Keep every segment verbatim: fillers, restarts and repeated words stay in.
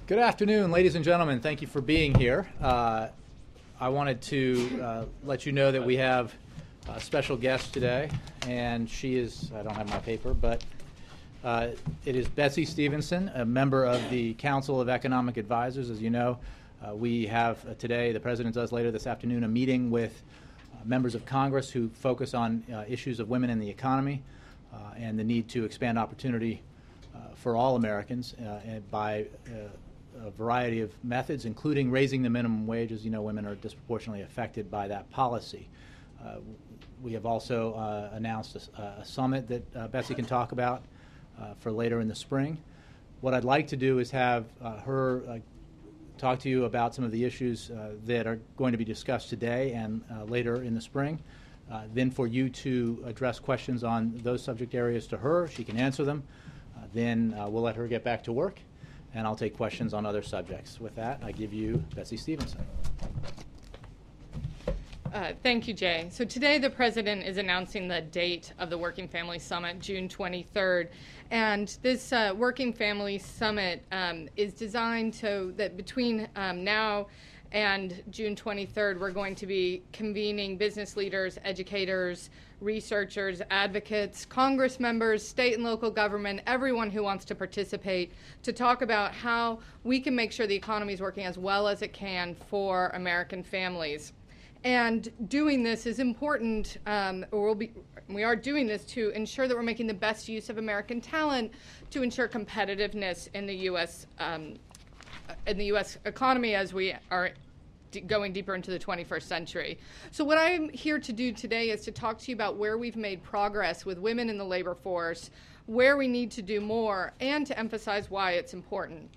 Good afternoon, ladies and gentlemen. Thank you for being here. Uh, I wanted to uh, let you know that we have a special guest today, and she is, I don't have my paper, but uh, it is Betsy Stevenson, a member of the Council of Economic Advisors. As you know, uh, we have uh, today, the President does later this afternoon, a meeting with uh, members of Congress who focus on uh, issues of women in the economy uh, and the need to expand opportunity uh, for all Americans uh, and by uh, a variety of methods, including raising the minimum wage. As you know, women are disproportionately affected by that policy. Uh, we have also uh, announced a, a summit that uh, Betsy can talk about uh, for later in the spring. What I'd like to do is have uh, her uh, talk to you about some of the issues uh, that are going to be discussed today and uh, later in the spring. Uh, then for you to address questions on those subject areas to her. She can answer them. Uh, then uh, we'll let her get back to work, and I'll take questions on other subjects. With that, I give you Betsy Stevenson. Uh, thank you, Jay. So today the President is announcing the date of the Working Family Summit, June twenty-third. And this uh, Working Family Summit um, is designed so that between um, now and June twenty-third, we're going to be convening business leaders, educators, researchers, advocates, Congress members, state and local government, everyone who wants to participate, to talk about how we can make sure the economy is working as well as it can for American families. And doing this is important, um, or we'll be, we are doing this to ensure that we're making the best use of American talent to ensure competitiveness in the U S um, in the U S economy as we are d- going deeper into the twenty-first century. So what I'm here to do today is to talk to you about where we've made progress with women in the labor force, where we need to do more, and to emphasize why it's important.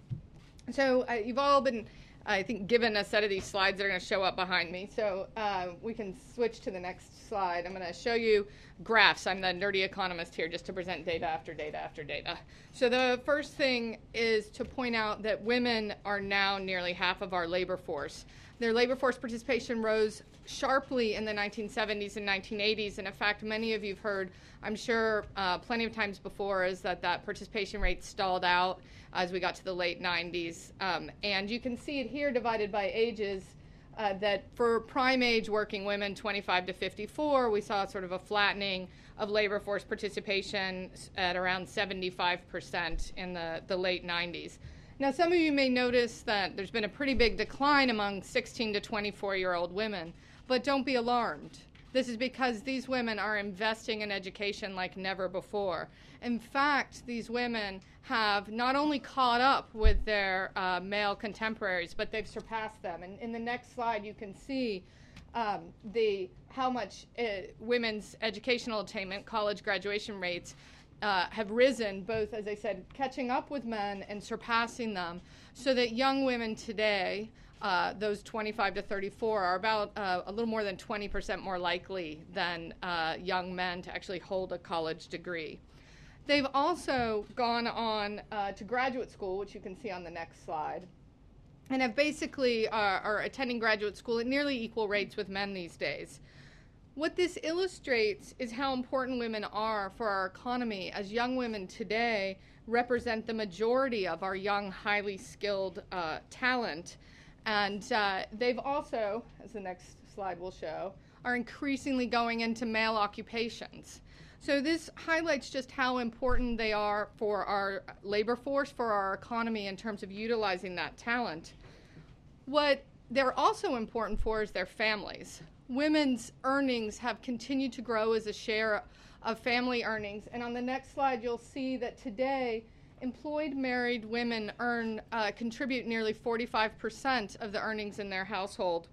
So uh, you've all been, I think, given a set of these slides that are going to show up behind me. So uh, we can switch to the next slide. I'm going to show you graphs. I'm the nerdy economist here just to present data after data after data. So the first thing is to point out that women are now nearly half of our labor force. Their labor force participation rose sharply in the nineteen seventies and nineteen eighties. And in fact, many of you have heard, I'm sure, uh, plenty of times before, is that that participation rate stalled out as we got to the late nineties. Um, and you can see it here divided by ages, uh, that for prime age working women, twenty-five to fifty-four, we saw sort of a flattening of labor force participation at around seventy-five percent in the, the late nineties. Now, some of you may notice that there's been a pretty big decline among sixteen to twenty-four-year-old women, but don't be alarmed. This is because these women are investing in education like never before. In fact, these women have not only caught up with their uh, male contemporaries, but they've surpassed them. And in the next slide, you can see um, the how much uh, women's educational attainment, college graduation rates, uh, have risen, both, as I said, catching up with men and surpassing them, so that young women today, Uh, those twenty-five to thirty-four, are about uh, a little more than twenty percent more likely than uh, young men to actually hold a college degree. They've also gone on uh, to graduate school, which you can see on the next slide, and have basically uh, are attending graduate school at nearly equal rates with men these days. What this illustrates is how important women are for our economy, as young women today represent the majority of our young, highly skilled uh, talent. And uh, they've also, as the next slide will show, are increasingly going into male occupations. So this highlights just how important they are for our labor force, for our economy in terms of utilizing that talent. What they're also important for is their families. Women's earnings have continued to grow as a share of family earnings. And on the next slide, you'll see that today, employed married women earn uh, contribute nearly forty-five percent of the earnings in their household.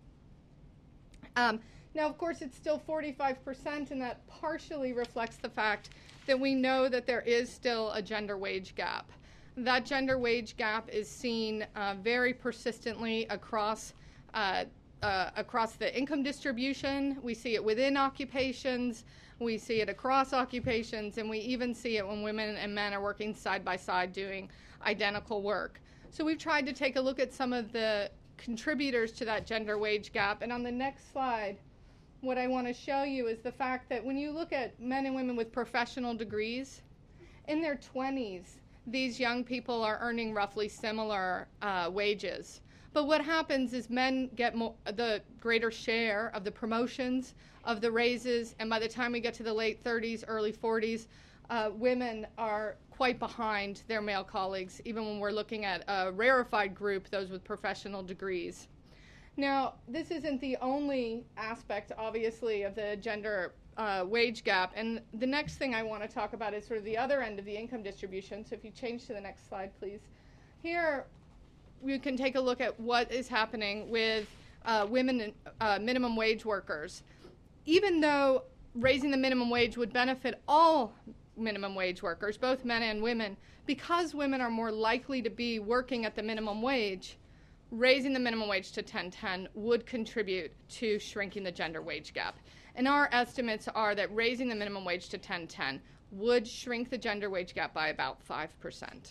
Um, now, of course, it's still forty-five percent, and that partially reflects the fact that we know that there is still a gender wage gap. That gender wage gap is seen uh, very persistently across uh, uh, across the income distribution. We see it within occupations. We see it across occupations, and we even see it when women and men are working side by side doing identical work. So we've tried to take a look at some of the contributors to that gender wage gap. And on the next slide, what I want to show you is the fact that when you look at men and women with professional degrees, in their twenties, these young people are earning roughly similar uh, wages. But what happens is men get more, the greater share of the promotions, of the raises, and by the time we get to the late thirties, early forties, uh, women are quite behind their male colleagues, even when we're looking at a rarefied group, those with professional degrees. Now, this isn't the only aspect, obviously, of the gender uh, wage gap. And the next thing I want to talk about is sort of the other end of the income distribution. So if you change to the next slide, please. Here, we can take a look at what is happening with uh, women uh, minimum wage workers. Even though raising the minimum wage would benefit all minimum wage workers, both men and women, because women are more likely to be working at the minimum wage, raising the minimum wage to ten ten would contribute to shrinking the gender wage gap. And our estimates are that raising the minimum wage to ten ten would shrink the gender wage gap by about five percent.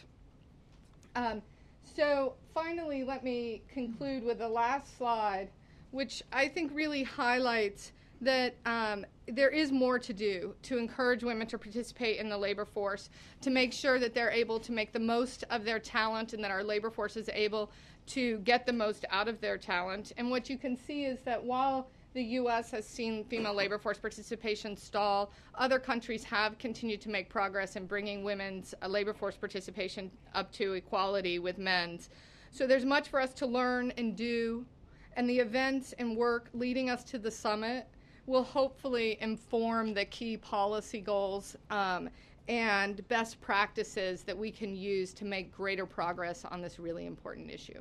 Um, so finally, let me conclude with the last slide, which I think really highlights that um, there is more to do to encourage women to participate in the labor force, to make sure that they're able to make the most of their talent and that our labor force is able to get the most out of their talent. And what you can see is that while the U S has seen female labor force participation stall, other countries have continued to make progress in bringing women's uh, labor force participation up to equality with men's. So there's much for us to learn and do, and the events and work leading us to the summit will hopefully inform the key policy goals um, and best practices that we can use to make greater progress on this really important issue.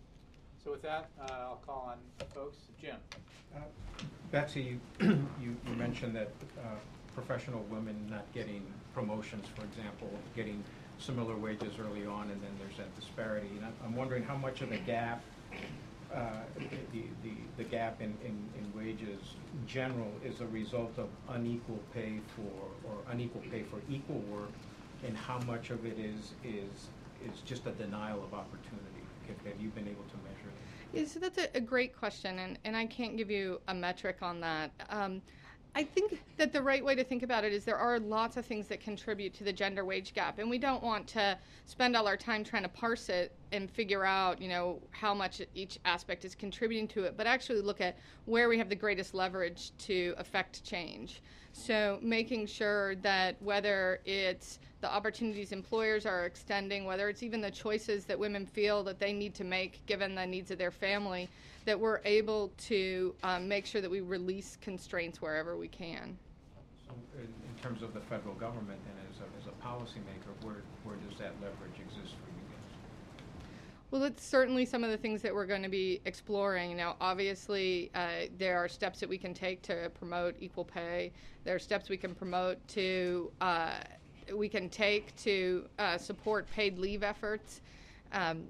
So with that, uh, I'll call on folks. Jim. Uh, Betsy, you, you mentioned that uh, professional women not getting promotions, for example, getting similar wages early on, and then there's that disparity. And I'm wondering how much of the gap Uh, the, the, the gap in, in, in wages in general is a result of unequal pay for, or unequal pay for equal work, and how much of it is is is just a denial of opportunity? Have you been able to measure that? Yeah, so that's a, a great question, and, and I can't give you a metric on that. Um, I think that the right way to think about it is there are lots of things that contribute to the gender wage gap, and we don't want to spend all our time trying to parse it and figure out, you know, how much each aspect is contributing to it, but actually look at where we have the greatest leverage to affect change. So making sure that whether it's the opportunities employers are extending, whether it's even the choices that women feel that they need to make given the needs of their family, that we're able to um, make sure that we release constraints wherever we can. So in, in terms of the federal government and as a, as a policymaker, where, where does that leverage exist for you guys? Well, it's certainly some of the things that we're going to be exploring. Now, obviously, uh, there are steps that we can take to promote equal pay. There are steps we can promote to, uh, we can take to uh, support paid leave efforts. Um,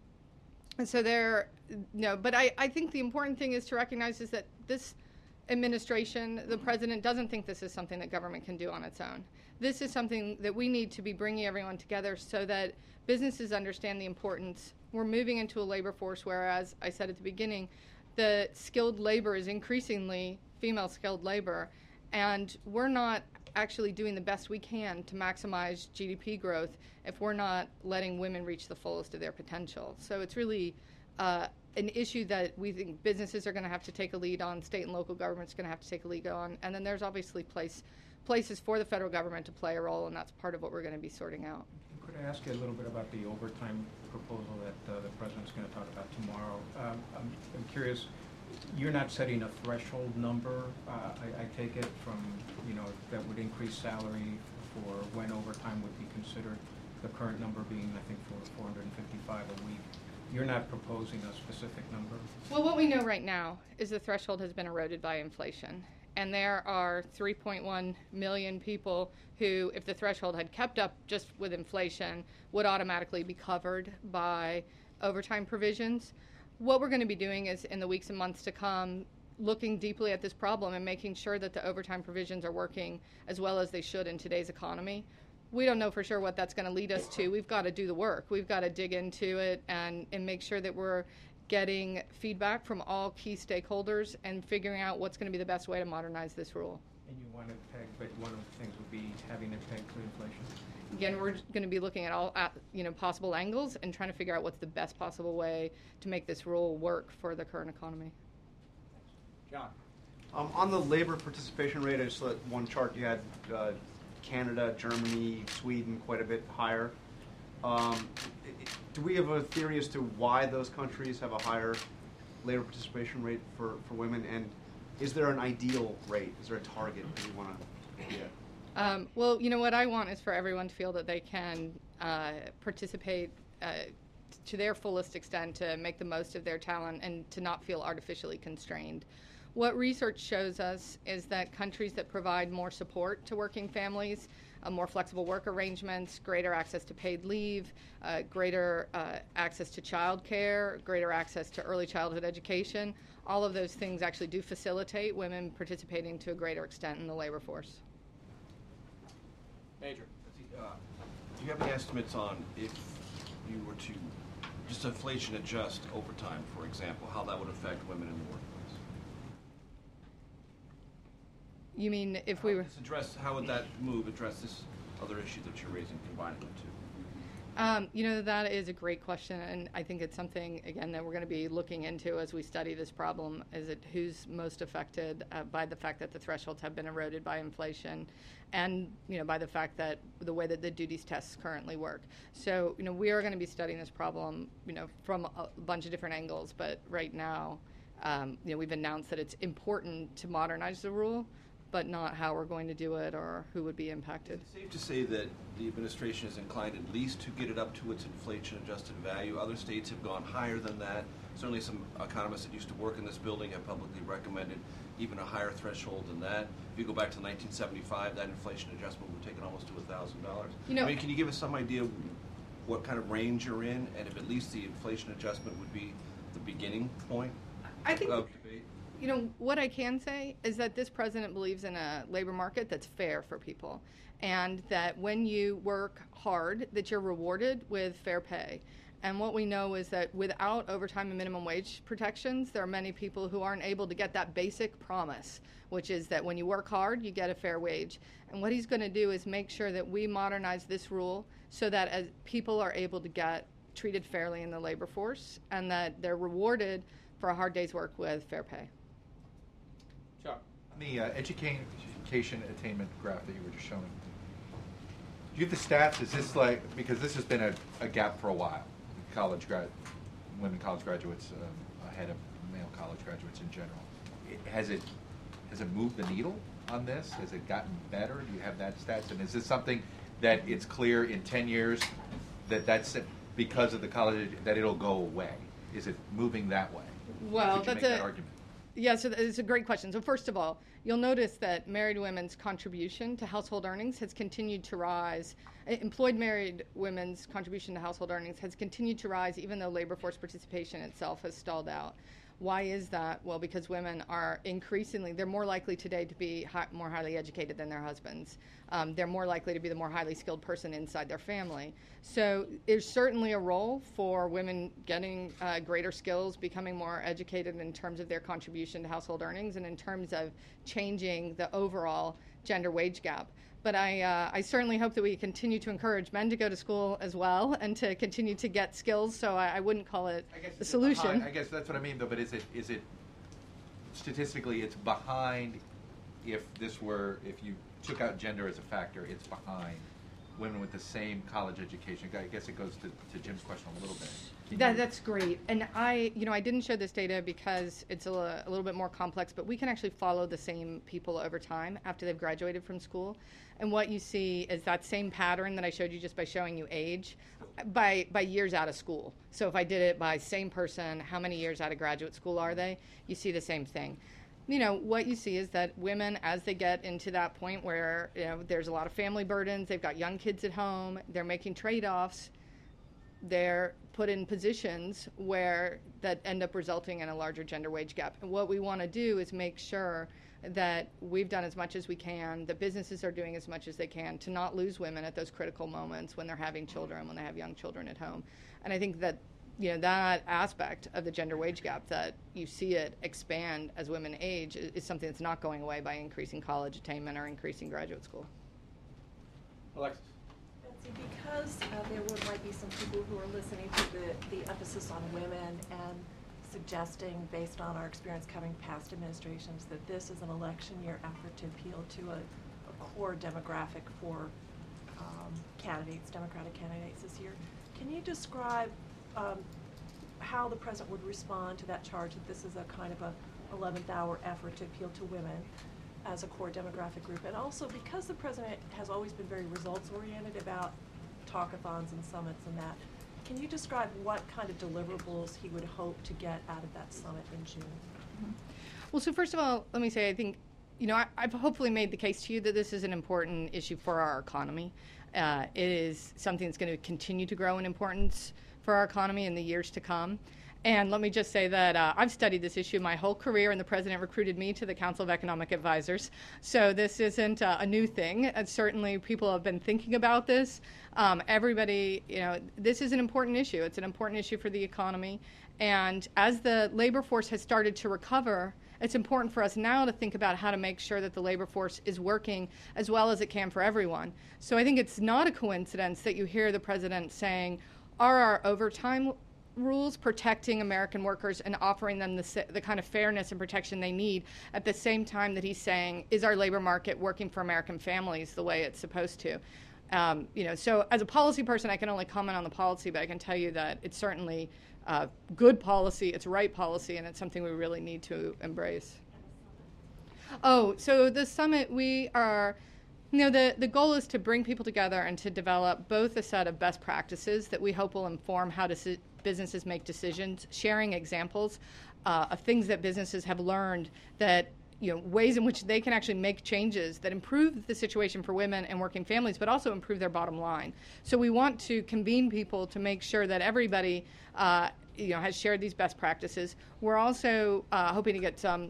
and so there, no, but I, I think the important thing is to recognize is that this administration, the president, doesn't think this is something that government can do on its own. This is something that we need to be bringing everyone together so that businesses understand the importance. We're moving into a labor force where, as I said at the beginning, the skilled labor is increasingly female skilled labor, and we're not actually doing the best we can to maximize G D P growth if we're not letting women reach the fullest of their potential. So it's really uh, an issue that we think businesses are going to have to take a lead on, state and local governments are going to have to take a lead on, and then there's obviously place, places for the federal government to play a role, and that's part of what we're going to be sorting out. Could I ask you a little bit about the overtime proposal that uh, the president's going to talk about tomorrow? Um, I'm, I'm curious, you're not setting a threshold number, uh, I, I take it, from, you know, that would increase salary for when overtime would be considered, the current number being, I think, for four hundred fifty-five a week. You're not proposing a specific number? Well, what we know right now is the threshold has been eroded by inflation. And there are three point one million people who, if the threshold had kept up just with inflation, would automatically be covered by overtime provisions. What we're going to be doing is, in the weeks and months to come, looking deeply at this problem and making sure that the overtime provisions are working as well as they should in today's economy. We don't know for sure what that's going to lead us to. We've got to do the work. We've got to dig into it and, and make sure that we're getting feedback from all key stakeholders and figuring out what's going to be the best way to modernize this rule. And you want it pegged, but one of the things would be having it pegged to inflation? again, we're going to be looking at all uh, you know possible angles and trying to figure out what's the best possible way to make this rule work for the current economy. John. Um, on the labor participation rate, I just saw that one chart you had uh, Canada, Germany, Sweden quite a bit higher. Um, i- i- do we have a theory as to why those countries have a higher labor participation rate for, for women? And is there an ideal rate? Is there a target that you want to get? Um, well, you know, what I want is for everyone to feel that they can uh, participate uh, to their fullest extent, to make the most of their talent, and to not feel artificially constrained. What research shows us is that countries that provide more support to working families, uh, more flexible work arrangements, greater access to paid leave, uh, greater uh, access to child care, greater access to early childhood education, all of those things actually do facilitate women participating to a greater extent in the labor force. Major. Uh, Do you have any estimates on if you were to just inflation adjust overtime, for example, how that would affect women in the workplace? You mean if we were... Just address, how would that move address this other issue that you're raising, combining the two? Um, you know, that is a great question, and I think it's something, again, that we're going to be looking into as we study this problem. Is it who's most affected uh, by the fact that the thresholds have been eroded by inflation, and, you know, by the fact that the way that the duties tests currently work. So, you know, we are going to be studying this problem, you know, from a bunch of different angles, but right now, um, you know, we've announced that it's important to modernize the rule, but not how we're going to do it or who would be impacted. Is it safe to say that the administration is inclined at least to get it up to its inflation-adjusted value? Other states have gone higher than that. Certainly some economists that used to work in this building have publicly recommended even a higher threshold than that. If you go back to nineteen seventy-five, that inflation adjustment would take it almost to one thousand dollars. You know, I mean, can you give us some idea what kind of range you're in, and if at least the inflation adjustment would be the beginning point I think of debate? You know, what I can say is that this president believes in a labor market that's fair for people, and that when you work hard, that you're rewarded with fair pay. And what we know is that without overtime and minimum wage protections, there are many people who aren't able to get that basic promise, which is that when you work hard, you get a fair wage. And what he's going to do is make sure that we modernize this rule so that as people are able to get treated fairly in the labor force, and that they're rewarded for a hard day's work with fair pay. Chuck. The uh, education attainment graph that you were just showing, do you have the stats? Is this like, because this has been a, a gap for a while, college grad, women college graduates um, ahead of male college graduates in general. It, has it has it moved the needle on this? Has it gotten better? Do you have that stats? And is this something that it's clear in ten years that that's because of the college that it'll go away? Is it moving that way? Well, Could you that's make a that argument? Yeah, so it's a great question. So first of all, you'll notice that married women's contribution to household earnings has continued to rise. Employed married women's contribution to household earnings has continued to rise even though labor force participation itself has stalled out. Why is that? Well, because women are increasingly, they're more likely today to be high, more highly educated than their husbands. Um, they're more likely to be the more highly skilled person inside their family. So there's certainly a role for women getting uh, greater skills, becoming more educated in terms of their contribution to household earnings and in terms of changing the overall gender wage gap. But I, uh, I certainly hope that we continue to encourage men to go to school as well and to continue to get skills. So I, I wouldn't call it I guess the it's solution. behind- I guess that's what I mean, though. But is it is it statistically it's behind? If this were if you took out gender as a factor, it's behind women with the same college education. I guess it goes to, to Jim's question a little bit. Can That, you- that's great. And I, you know, I didn't show this data because it's a, li- a little bit more complex, but we can actually follow the same people over time after they've graduated from school. And what you see is that same pattern that I showed you just by showing you age by, by years out of school. So if I did it by same person, how many years out of graduate school are they? You see the same thing. You know, what you see is that women, as they get into that point where, you know, there's a lot of family burdens, they've got young kids at home, they're making trade-offs, they're put in positions where that end up resulting in a larger gender wage gap. And what we want to do is make sure that we've done as much as we can, that businesses are doing as much as they can to not lose women at those critical moments when they're having children, when they have young children at home. And I think that, you know, that aspect of the gender wage gap, that you see it expand as women age, is, is something that's not going away by increasing college attainment or increasing graduate school. Alexis. Betsy, See, because uh, there would, might be some people who are listening to the, the emphasis on women and suggesting, based on our experience coming past administrations, that this is an election year effort to appeal to a, a core demographic for um, candidates, Democratic candidates this year. Can you describe um, how the president would respond to that charge that this is a kind of a eleventh hour effort to appeal to women as a core demographic group? And also, because the president has always been very results oriented about talkathons and summits and that, can you describe what kind of deliverables he would hope to get out of that summit in June? Mm-hmm. Well, so first of all, let me say, I think, you know, I, I've hopefully made the case to you that this is an important issue for our economy. Uh, it is something that's going to continue to grow in importance for our economy in the years to come. And let me just say that uh, I've studied this issue my whole career, and the president recruited me to the Council of Economic Advisors. So this isn't uh, a new thing. Uh, certainly people have been thinking about this. Um, everybody, you know, this is an important issue. It's an important issue for the economy. And as the labor force has started to recover, it's important for us now to think about how to make sure that the labor force is working as well as it can for everyone. So I think it's not a coincidence that you hear the president saying, are our overtime rules protecting American workers and offering them the, the kind of fairness and protection they need, at the same time that he's saying, is our labor market working for American families the way it's supposed to? Um, you know, so as a policy person, I can only comment on the policy, but I can tell you that it's certainly uh, good policy, it's right policy, and it's something we really need to embrace. Oh, so the summit, we are, you know, the, the goal is to bring people together and to develop both a set of best practices that we hope will inform how to businesses make decisions, sharing examples uh, of things that businesses have learned, that, you know, ways in which they can actually make changes that improve the situation for women and working families, but also improve their bottom line. So we want to convene people to make sure that everybody, uh, you know, has shared these best practices. We're also uh, hoping to get some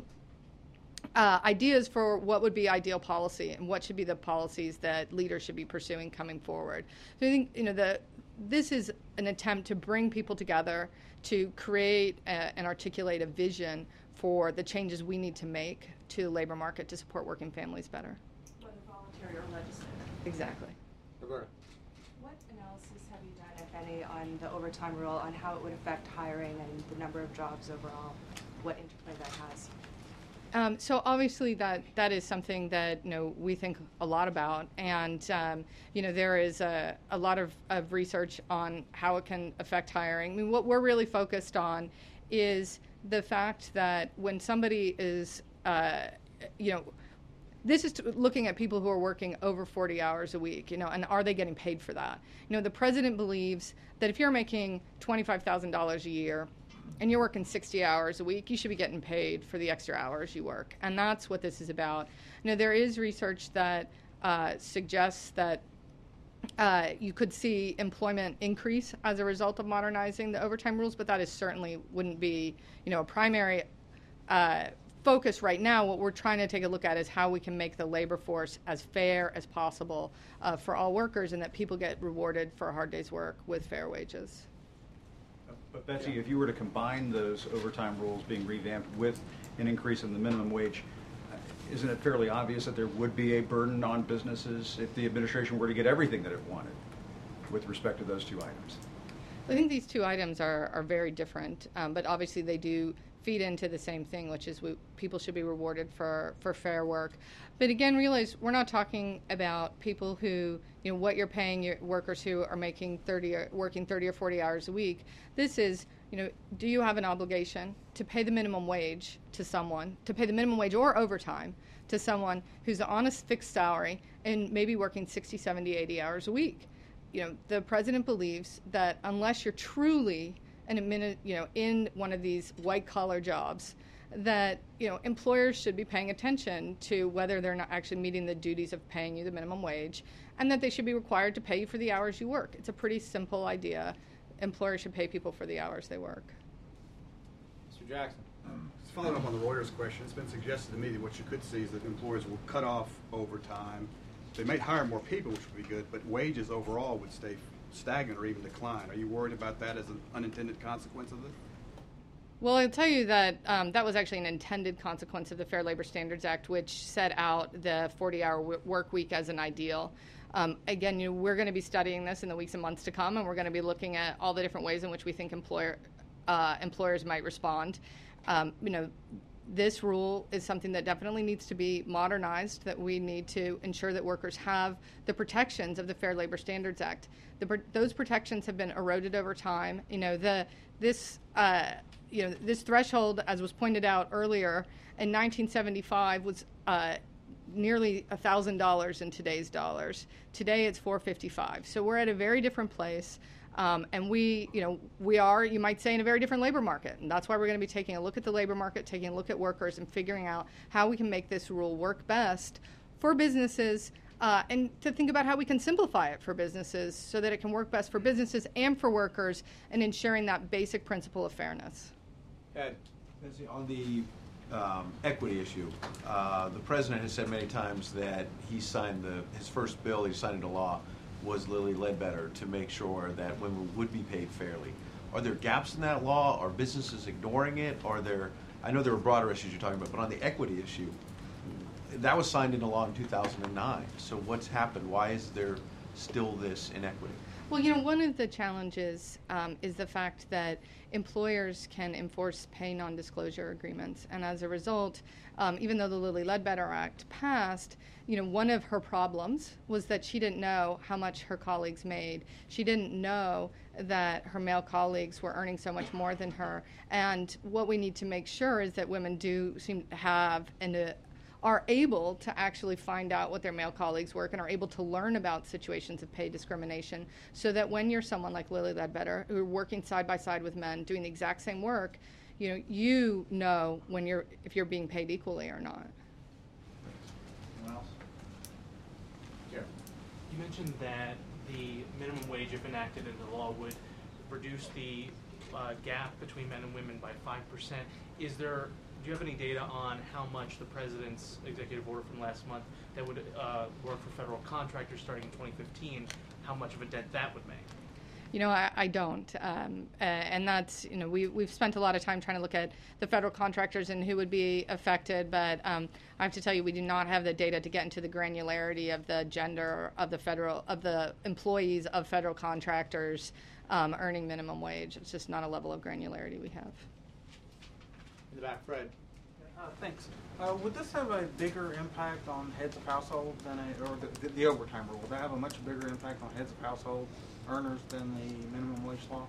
uh, ideas for what would be ideal policy and what should be the policies that leaders should be pursuing coming forward. So I think, you know, the this is an attempt to bring people together to create a, and articulate a vision for the changes we need to make to the labor market to support working families better. Whether voluntary or legislative. Exactly. Roberta. What analysis have you done, if any, on the overtime rule, on how it would affect hiring and the number of jobs overall, what interplay that has? Um, so obviously that, that is something that, you know, we think a lot about, and um, you know, there is a, a lot of, of research on how it can affect hiring. I mean, what we're really focused on is the fact that when somebody is, uh, you know, this is to looking at people who are working over forty hours a week, you know, and are they getting paid for that? You know, the president believes that if you're making twenty-five thousand dollars a year and you're working sixty hours a week, you should be getting paid for the extra hours you work. And that's what this is about. You know, there is research that uh, suggests that uh, you could see employment increase as a result of modernizing the overtime rules, but that is certainly wouldn't be, you know, a primary uh, focus right now. What we're trying to take a look at is how we can make the labor force as fair as possible uh, for all workers, and that people get rewarded for a hard day's work with fair wages. But Betsy, if you were to combine those overtime rules being revamped with an increase in the minimum wage, isn't it fairly obvious that there would be a burden on businesses if the administration were to get everything that it wanted with respect to those two items? I think these two items are, are very different, um, but obviously they do feed into the same thing, which is we, people should be rewarded for, for fair work. But again, realize we're not talking about people who, you know, what you're paying your workers who are making thirty or working thirty or forty hours a week. This is, you know, do you have an obligation to pay the minimum wage to someone, to pay the minimum wage or overtime to someone who's on a fixed salary and maybe working sixty, seventy, eighty hours a week? You know, the president believes that unless you're truly an admin, you know, in one of these white-collar jobs, that, you know, employers should be paying attention to whether they're not actually meeting the duties of paying you the minimum wage, and that they should be required to pay you for the hours you work. It's a pretty simple idea. Employers should pay people for the hours they work. Mister Jackson. Um, just following up on the lawyer's question, it's been suggested to me that what you could see is that employers will cut off overtime. They might hire more people, which would be good, but wages overall would stay stagnant or even decline. Are you worried about that as an unintended consequence of this? Well, I'll tell you that um, that was actually an intended consequence of the Fair Labor Standards Act, which set out the forty-hour w- work week as an ideal. Um, again, you know, we're going to be studying this in the weeks and months to come, and we're going to be looking at all the different ways in which we think employer uh, employers might respond. Um, you know, this rule is something that definitely needs to be modernized, that we need to ensure that workers have the protections of the Fair Labor Standards Act. The, those protections have been eroded over time. You know, the this uh, you know this threshold, as was pointed out earlier, in nineteen seventy-five was uh, nearly one thousand dollars in today's dollars. Today it's four hundred fifty-five dollars. So we're at a very different place. Um, and we, you know, we are, you might say, in a very different labor market. And that's why we're going to be taking a look at the labor market, taking a look at workers, and figuring out how we can make this rule work best for businesses, uh, and to think about how we can simplify it for businesses so that it can work best for businesses and for workers, and ensuring that basic principle of fairness. Ed, on the um, equity issue, uh, the president has said many times that he signed the his first bill he signed into law was Lilly Ledbetter to make sure that women would be paid fairly. Are there gaps in that law? Are businesses ignoring it? Are there, I know there are broader issues you're talking about, but on the equity issue, that was signed into law in two thousand nine. So what's happened? Why is there still this inequity? Well, you know, one of the challenges um, is the fact that employers can enforce pay non-disclosure agreements, and as a result, um, even though the Lilly Ledbetter Act passed, you know, one of her problems was that she didn't know how much her colleagues made. She didn't know that her male colleagues were earning so much more than her. And what we need to make sure is that women do seem to have and uh, are able to actually find out what their male colleagues work and are able to learn about situations of pay discrimination, so that when you're someone like Lilly Ledbetter, who are working side by side with men doing the exact same work, you know, you know when you're if you're being paid equally or not. Anyone else? Jerry. You mentioned that the minimum wage, if enacted into law, would reduce the uh, gap between men and women by five percent. Is there, do you have any data on how much the president's executive order from last month that would uh, work for federal contractors starting in twenty fifteen, how much of a dent that would make? You know, I, I don't, um, uh, and that's, you know, we, we've spent a lot of time trying to look at the federal contractors and who would be affected, but um, I have to tell you, we do not have the data to get into the granularity of the gender of the federal, of the employees of federal contractors um, earning minimum wage. It's just not a level of granularity we have. In the back, Fred. Uh, thanks. Uh, would this have a bigger impact on heads of household than a, or the, the overtime rule? Would that have a much bigger impact on heads of household earners than the minimum wage law?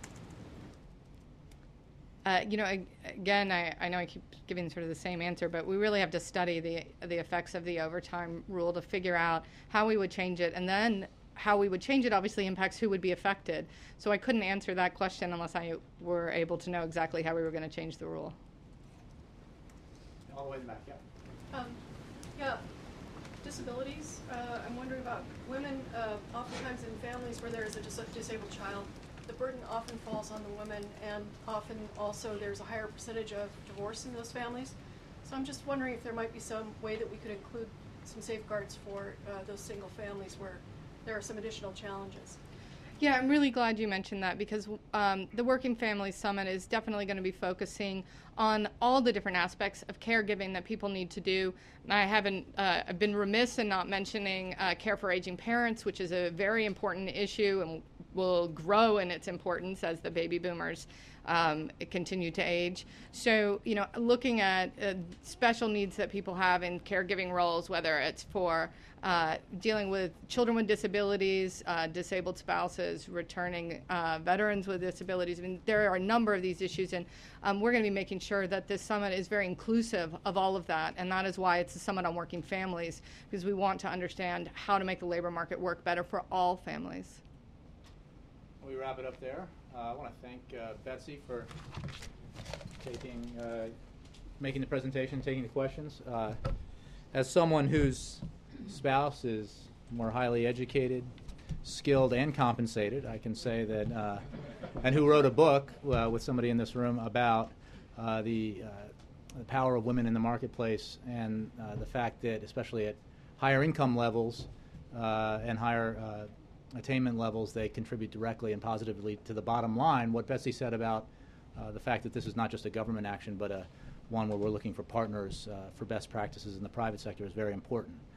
Uh, you know, I, again, I, I know I keep giving sort of the same answer, but we really have to study the the effects of the overtime rule to figure out how we would change it, and then how we would change it obviously impacts who would be affected. So I couldn't answer that question unless I were able to know exactly how we were going to change the rule. All the way in the back, yeah. Um, yeah, disabilities. Uh, I'm wondering about women. Uh, oftentimes in families where there is a dis- disabled child, the burden often falls on the woman, and often also there's a higher percentage of divorce in those families. So I'm just wondering if there might be some way that we could include some safeguards for uh, those single families where there are some additional challenges. Yeah, I'm really glad you mentioned that, because um, the Working Families Summit is definitely going to be focusing on all the different aspects of caregiving that people need to do. And I haven't, uh, I've been remiss in not mentioning uh, care for aging parents, which is a very important issue and will grow in its importance as the baby boomers um, continue to age. So, you know, looking at uh, special needs that people have in caregiving roles, whether it's for uh, dealing with children with disabilities, uh, disabled spouses, returning uh, veterans with disabilities. I mean, there are a number of these issues, and um, we're going to be making sure that this summit is very inclusive of all of that, and that is why it's a summit on working families, because we want to understand how to make the labor market work better for all families. We wrap it up there. Uh, I want to thank uh, Betsy for taking, uh, making the presentation, taking the questions. Uh, as someone whose spouse is more highly educated, skilled, and compensated, I can say that, uh, and who wrote a book uh, with somebody in this room about uh, the, uh, the power of women in the marketplace, and uh, the fact that, especially at higher income levels uh, and higher uh, attainment levels, they contribute directly and positively to the bottom line. What Betsy said about uh, the fact that this is not just a government action, but a one where we're looking for partners uh, for best practices in the private sector is very important.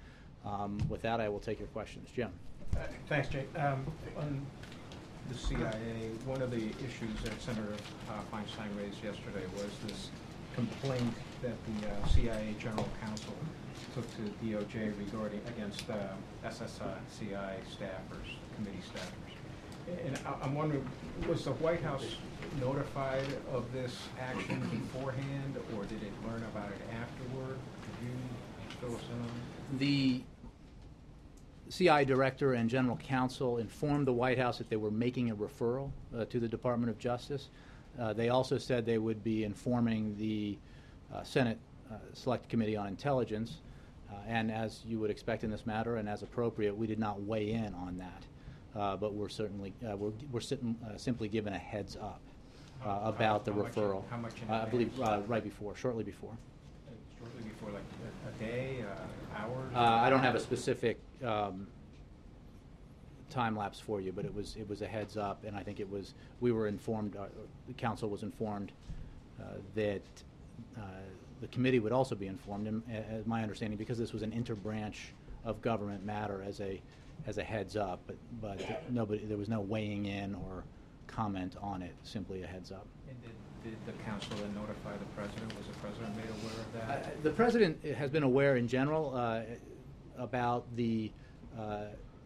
Um, with that, I will take your questions. Jim. Uh, Thanks, Jay. Um, On the C I A, one of the issues that Senator uh, Feinstein raised yesterday was this complaint that the uh, C I A General Counsel took to D O J regarding against uh, S S C I staffers, committee staffers. And I- I'm wondering, was the White House notified of this action beforehand, or did it learn about it afterward? Could you fill us in on that? The C I A director and general counsel informed the White House that they were making a referral uh, to the Department of Justice. Uh, they also said they would be informing the uh, Senate uh, Select Committee on Intelligence. Uh, and as you would expect in this matter, and as appropriate, we did not weigh in on that. Uh, but we're certainly uh, we're, we're sitting, uh, simply given a heads up uh, How- about the how much in- referral. how much in uh, I believe advance? uh, right before, shortly before. Uh, Shortly before, like a- a day, uh, hours? Uh, I don't have a specific um, time lapse for you, but it was it was a heads up, and I think it was we were informed. Uh, the council was informed uh, that uh, the committee would also be informed. And uh, my understanding, because this was an interbranch of government matter, as a as a heads up, but but nobody there was no weighing in or comment on it. Simply a heads up. And did, did the council then notify the president? Was the president made aware of that? Uh, the president has been aware in general uh, about the uh,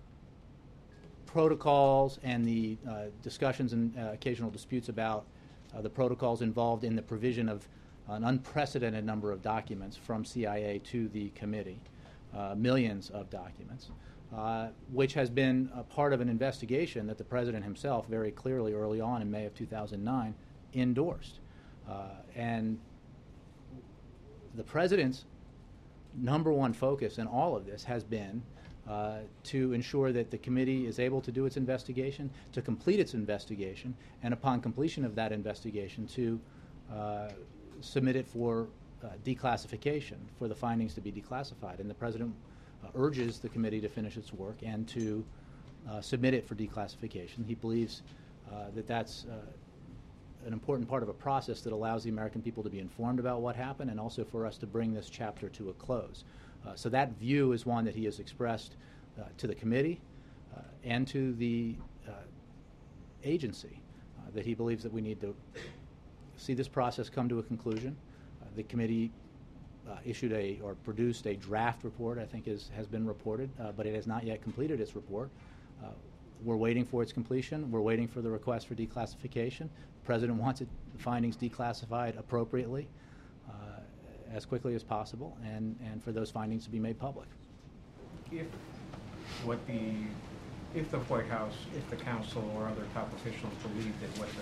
protocols and the uh, discussions and uh, occasional disputes about uh, the protocols involved in the provision of an unprecedented number of documents from C I A to the committee, uh, millions of documents, uh, which has been a part of an investigation that the president himself very clearly early on in May of two thousand nine endorsed. Uh, and the president's number one focus in all of this has been uh, to ensure that the committee is able to do its investigation, to complete its investigation, and upon completion of that investigation to uh, submit it for uh, declassification, for the findings to be declassified. And the president uh, urges the committee to finish its work and to uh, submit it for declassification. He believes uh, that that's uh, an important part of a process that allows the American people to be informed about what happened, and also for us to bring this chapter to a close. Uh, so that view is one that he has expressed uh, to the committee uh, and to the uh, agency, uh, that he believes that we need to see this process come to a conclusion. Uh, the committee uh, issued a or produced a draft report, I think is, has been reported, uh, but it has not yet completed its report. Uh, we're waiting for its completion. We're waiting for the request for declassification. The president wants it, the findings declassified appropriately uh, as quickly as possible, and, and for those findings to be made public. If what the, if the White House, if the council or other top officials believed that what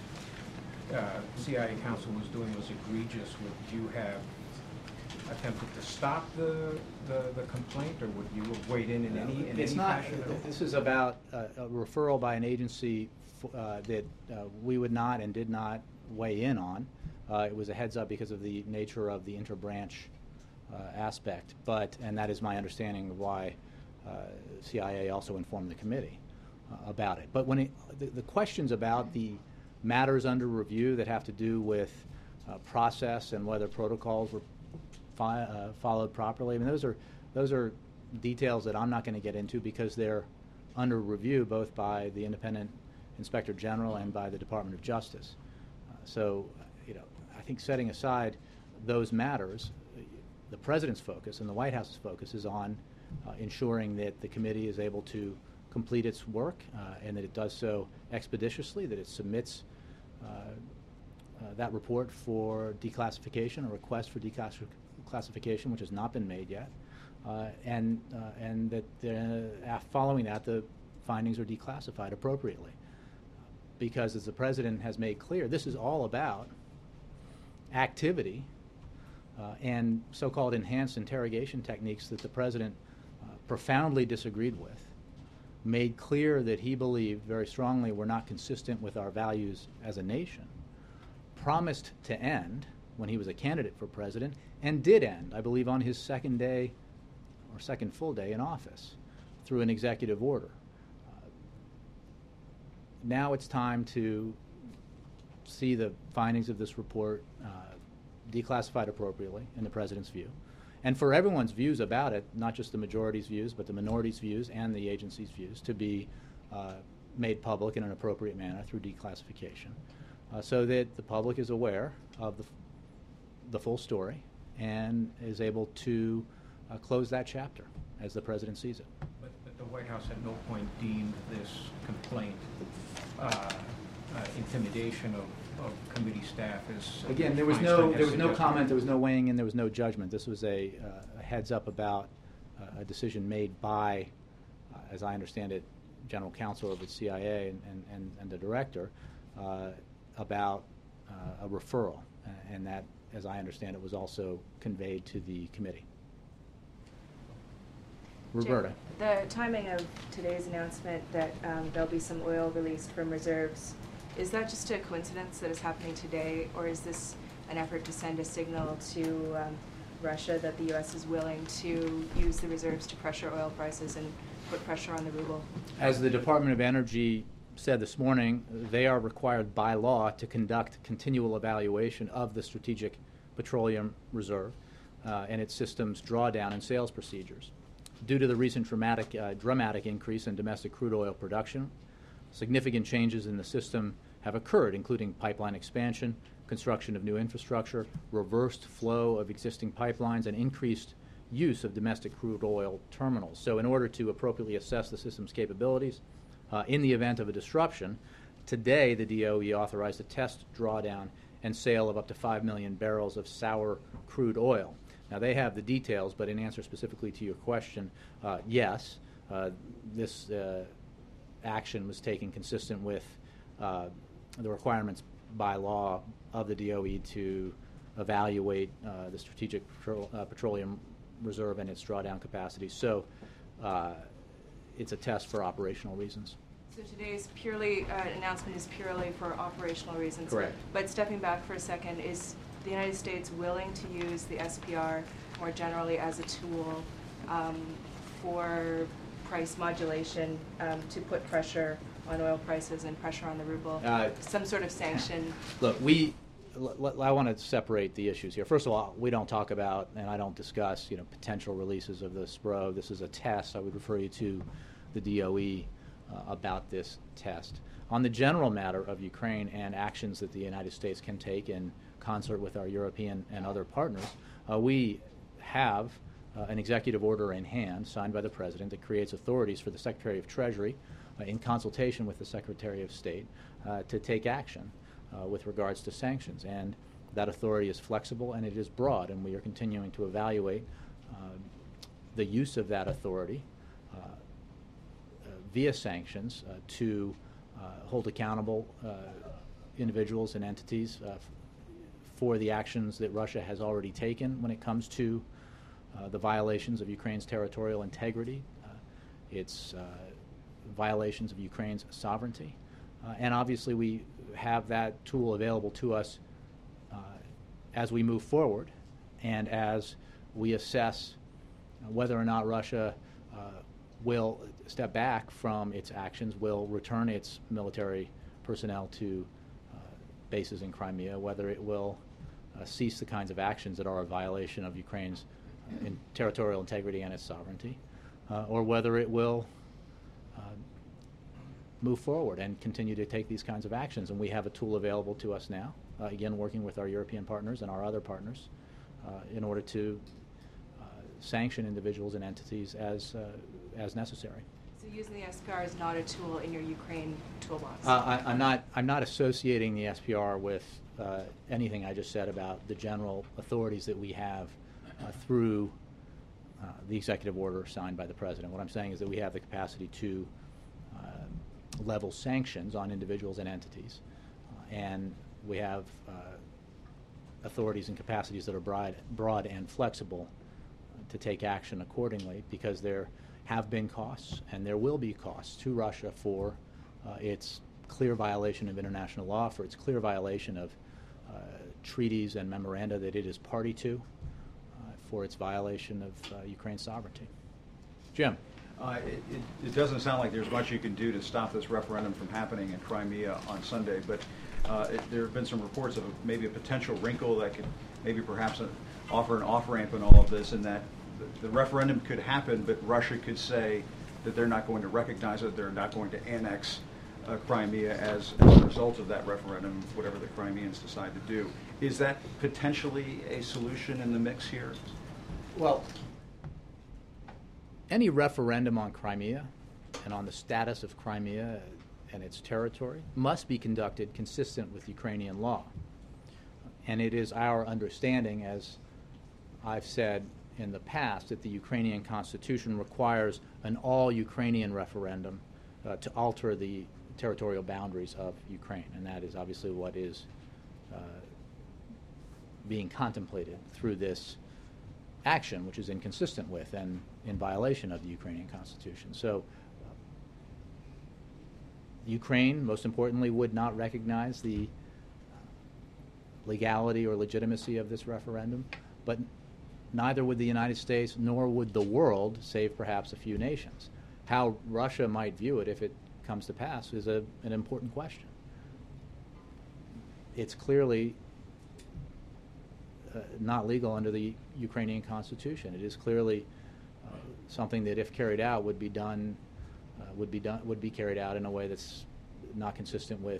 the uh, C I A counsel was doing was egregious, would you have attempted to stop the, the, the complaint, or would you have weighed in in any, in It's any not, fashion at all? this is about uh, a referral by an agency f- uh, that uh, we would not and did not weigh in on. Uh, it was a heads up because of the nature of the interbranch uh, aspect, but, and that is my understanding of why uh, C I A also informed the committee uh, about it. But when it, the, the questions about the matters under review that have to do with uh, process and whether protocols were fi- uh, followed properly, I mean, those are those are details that I'm not going to get into because they're under review both by the independent inspector general and by the Department of Justice. Uh, so, you know, I think setting aside those matters, the president's focus and the White House's focus is on uh, ensuring that the committee is able to complete its work uh, and that it does so expeditiously, that it submits uh, uh, that report for declassification, a request for declassification, which has not been made yet, uh, and uh, and that uh, following that, the findings are declassified appropriately. Because, as the president has made clear, this is all about activity uh, and so-called enhanced interrogation techniques that the president uh, profoundly disagreed with, made clear that he believed very strongly were not consistent with our values as a nation, promised to end when he was a candidate for president, and did end, I believe, on his second day or second full day in office through an executive order. Uh, now it's time to see the findings of this report uh, declassified appropriately in the president's view, and for everyone's views about it, not just the majority's views, but the minority's views and the agency's views, to be uh, made public in an appropriate manner through declassification, uh, so that the public is aware of the, f- the full story and is able to uh, close that chapter as the president sees it. But, but the White House at no point deemed this complaint uh, uh, intimidation of, of committee staff as Again, there was Feinstein no has there was no suggested. comment, there was no weighing in, there was no judgment. This was a, uh, a heads up about uh, a decision made by, uh, as I understand it, General Counsel of the C I A and, and, and, and the director uh, about uh, a referral, uh, and that, as I understand it, was also conveyed to the committee. Roberta. Jim, the timing of today's announcement that um, there'll be some oil released from reserves, is that just a coincidence that is happening today, or is this an effort to send a signal to um, Russia that the U S is willing to use the reserves to pressure oil prices and put pressure on the ruble? As the Department of Energy said this morning, they are required by law to conduct continual evaluation of the Strategic Petroleum Reserve uh, and its system's drawdown and sales procedures. Due to the recent dramatic, uh, dramatic increase in domestic crude oil production, significant changes in the system have occurred, including pipeline expansion, construction of new infrastructure, reversed flow of existing pipelines, and increased use of domestic crude oil terminals. So in order to appropriately assess the system's capabilities, uh, in the event of a disruption, today the D O E authorized a test drawdown and sale of up to five million barrels of sour crude oil. Now, they have the details, but in answer specifically to your question, uh, yes, uh, this uh, action was taken consistent with uh, the requirements by law of the D O E to evaluate uh, the Strategic Petro- uh, Petroleum Reserve and its drawdown capacity. So uh, it's a test for operational reasons. So today's purely, uh, announcement is purely for operational reasons. Correct. But stepping back for a second, is the United States willing to use the S P R more generally as a tool um, for price modulation um, to put pressure on oil prices and pressure on the ruble? Uh, Some sort of sanction? Look, we. L- l- I want to separate the issues here. First of all, we don't talk about, and I don't discuss, you know, potential releases of the S P R O. This is a test. I would refer you to the D O E uh, about this test. On the general matter of Ukraine and actions that the United States can take in concert with our European and other partners, uh, we have uh, an executive order in hand signed by the President that creates authorities for the Secretary of Treasury uh, in consultation with the Secretary of State uh, to take action uh, with regards to sanctions. And that authority is flexible and it is broad, and we are continuing to evaluate uh, the use of that authority uh, uh, via sanctions uh, to uh, hold accountable uh, individuals and entities uh, for the actions that Russia has already taken when it comes to uh, the violations of Ukraine's territorial integrity, uh, its uh, violations of Ukraine's sovereignty. Uh, and obviously we have that tool available to us uh, as we move forward and as we assess uh, whether or not Russia uh, will step back from its actions, will return its military personnel to uh, bases in Crimea, whether it will uh, cease the kinds of actions that are a violation of Ukraine's uh, in territorial integrity and its sovereignty, uh, or whether it will uh, move forward and continue to take these kinds of actions. And we have a tool available to us now, uh, again, working with our European partners and our other partners uh, in order to uh, sanction individuals and entities as, uh, as necessary. So using the S P R is not a tool in your Ukraine toolbox? Uh, I, I'm not. I'm not associating the S P R with uh, anything I just said about the general authorities that we have uh, through uh, the executive order signed by the president. What I'm saying is that we have the capacity to uh, level sanctions on individuals and entities, uh, and we have uh, authorities and capacities that are broad, broad and flexible uh, to take action accordingly, because there have been costs and there will be costs to Russia for uh, its clear violation of international law, for its clear violation of uh, treaties and memoranda that it is party to, uh, for its violation of uh, Ukraine's sovereignty. Jim. Uh, it, it, it doesn't sound like there's much you can do to stop this referendum from happening in Crimea on Sunday, but uh, it, there have been some reports of a, maybe a potential wrinkle that could maybe perhaps uh, offer an off-ramp in all of this, and that the, the referendum could happen, but Russia could say that they're not going to recognize it, they're not going to annex uh, Crimea as, as a result of that referendum, whatever the Crimeans decide to do. Is that potentially a solution in the mix here? Well, any referendum on Crimea and on the status of Crimea and its territory must be conducted consistent with Ukrainian law. And it is our understanding, as I've said in the past, that the Ukrainian Constitution requires an all-Ukrainian referendum uh, to alter the territorial boundaries of Ukraine. And that is obviously what is uh, being contemplated through this action, which is inconsistent with and in violation of the Ukrainian Constitution. So uh, Ukraine, most importantly, would not recognize the legality or legitimacy of this referendum, but neither would the United States nor would the world, save perhaps a few nations. How Russia might view it if it comes to pass is a, an important question. It's clearly uh, not legal under the Ukrainian Constitution. It is clearly uh, something that, if carried out, would be done uh, would be done would be carried out in a way that's not consistent with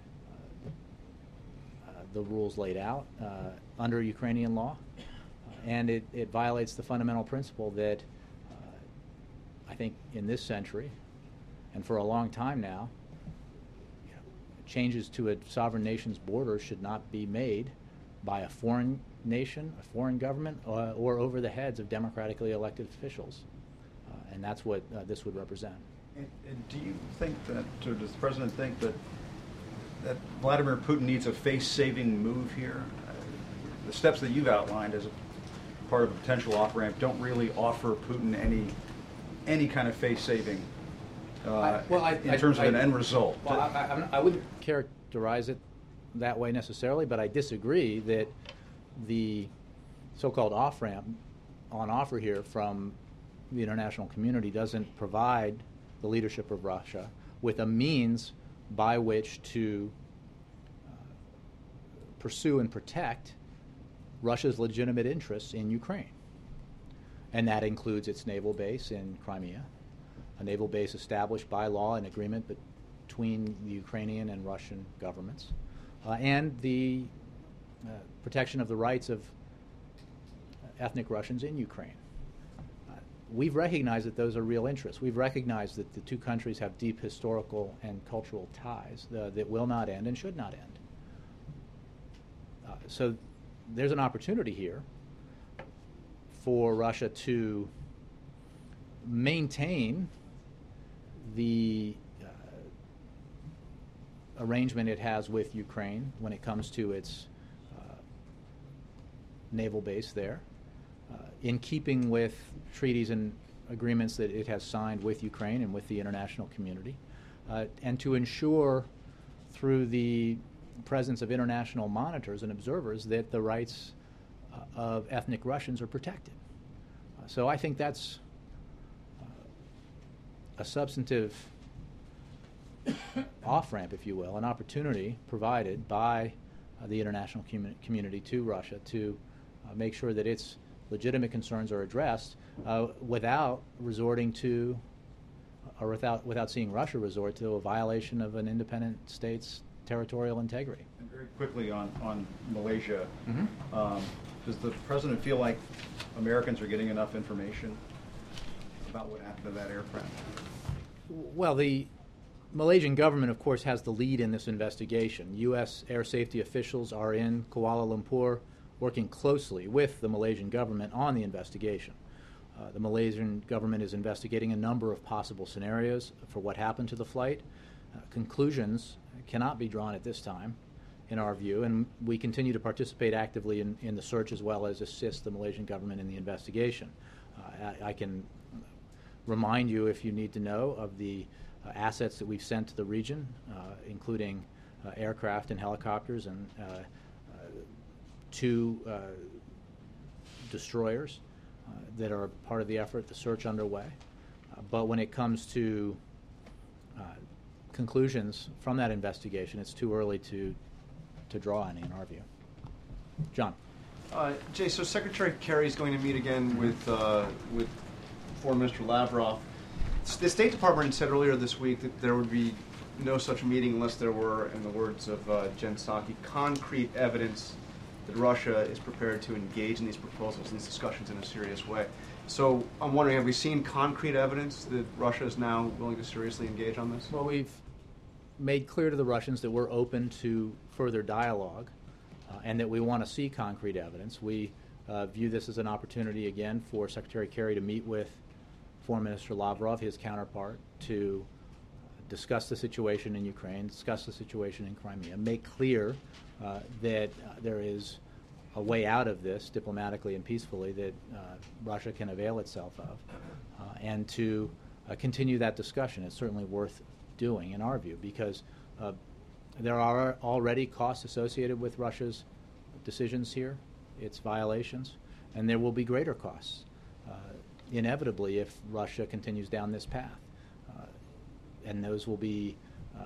the rules laid out uh, under Ukrainian law, uh, and it, it violates the fundamental principle that uh, I think in this century, and for a long time now, you know, changes to a sovereign nation's borders should not be made by a foreign nation, a foreign government, uh, or over the heads of democratically elected officials, uh, and that's what uh, this would represent. And, and do you think that, or does the President think that that Vladimir Putin needs a face-saving move here? Uh, the steps that you've outlined as a part of a potential off-ramp don't really offer Putin any any kind of face-saving uh, I, well, I, in I, terms I, of an end result. Well, I, I, I wouldn't characterize it that way necessarily, but I disagree that the so-called off-ramp on offer here from the international community doesn't provide the leadership of Russia with a means by which to uh, pursue and protect Russia's legitimate interests in Ukraine. And that includes its naval base in Crimea, a naval base established by law in agreement between the Ukrainian and Russian governments, uh, and the uh, protection of the rights of ethnic Russians in Ukraine. We've recognized that those are real interests. We've recognized that the two countries have deep historical and cultural ties uh, that will not end and should not end. Uh, so there's an opportunity here for Russia to maintain the uh, arrangement it has with Ukraine when it comes to its uh, naval base there, Uh, in keeping with treaties and agreements that it has signed with Ukraine and with the international community, uh, and to ensure through the presence of international monitors and observers that the rights uh, of ethnic Russians are protected. Uh, so I think that's uh, a substantive off-ramp, if you will, an opportunity provided by uh, the international commu- community to Russia to uh, make sure that its legitimate concerns are addressed uh, without resorting to, or without without seeing Russia resort to a violation of an independent state's territorial integrity. And very quickly on, on Malaysia, Mm-hmm. um, does the President feel like Americans are getting enough information about what happened to that aircraft? Well, the Malaysian government, of course, has the lead in this investigation. U S air safety officials are in Kuala Lumpur working closely with the Malaysian government on the investigation. Uh, the Malaysian government is investigating a number of possible scenarios for what happened to the flight. Uh, conclusions cannot be drawn at this time, in our view, and we continue to participate actively in, in the search as well as assist the Malaysian government in the investigation. Uh, I, I can remind you, if you need to know, of the uh, assets that we've sent to the region, uh, including uh, aircraft and helicopters and uh, two uh, destroyers uh, that are part of the effort, the search underway. Uh, but when it comes to uh, conclusions from that investigation, it's too early to to draw any, in our view. John. Uh, Jay, so Secretary Kerry is going to meet again with uh, with Foreign Minister Lavrov. The State Department said earlier this week that there would be no such meeting unless there were, in the words of uh, Jen Psaki, concrete evidence that Russia is prepared to engage in these proposals, these discussions in a serious way. So I'm wondering, have we seen concrete evidence that Russia is now willing to seriously engage on this? Well, we've made clear to the Russians that we're open to further dialogue uh, and that we want to see concrete evidence. We uh, view this as an opportunity, again, for Secretary Kerry to meet with Foreign Minister Lavrov, his counterpart, to discuss the situation in Ukraine, discuss the situation in Crimea, make clear uh, that uh, there is a way out of this diplomatically and peacefully that uh, Russia can avail itself of, uh, and to uh, continue that discussion. It's certainly worth doing, in our view, because uh, there are already costs associated with Russia's decisions here, its violations, and there will be greater costs, uh, inevitably, if Russia continues down this path. Uh, and those will be uh,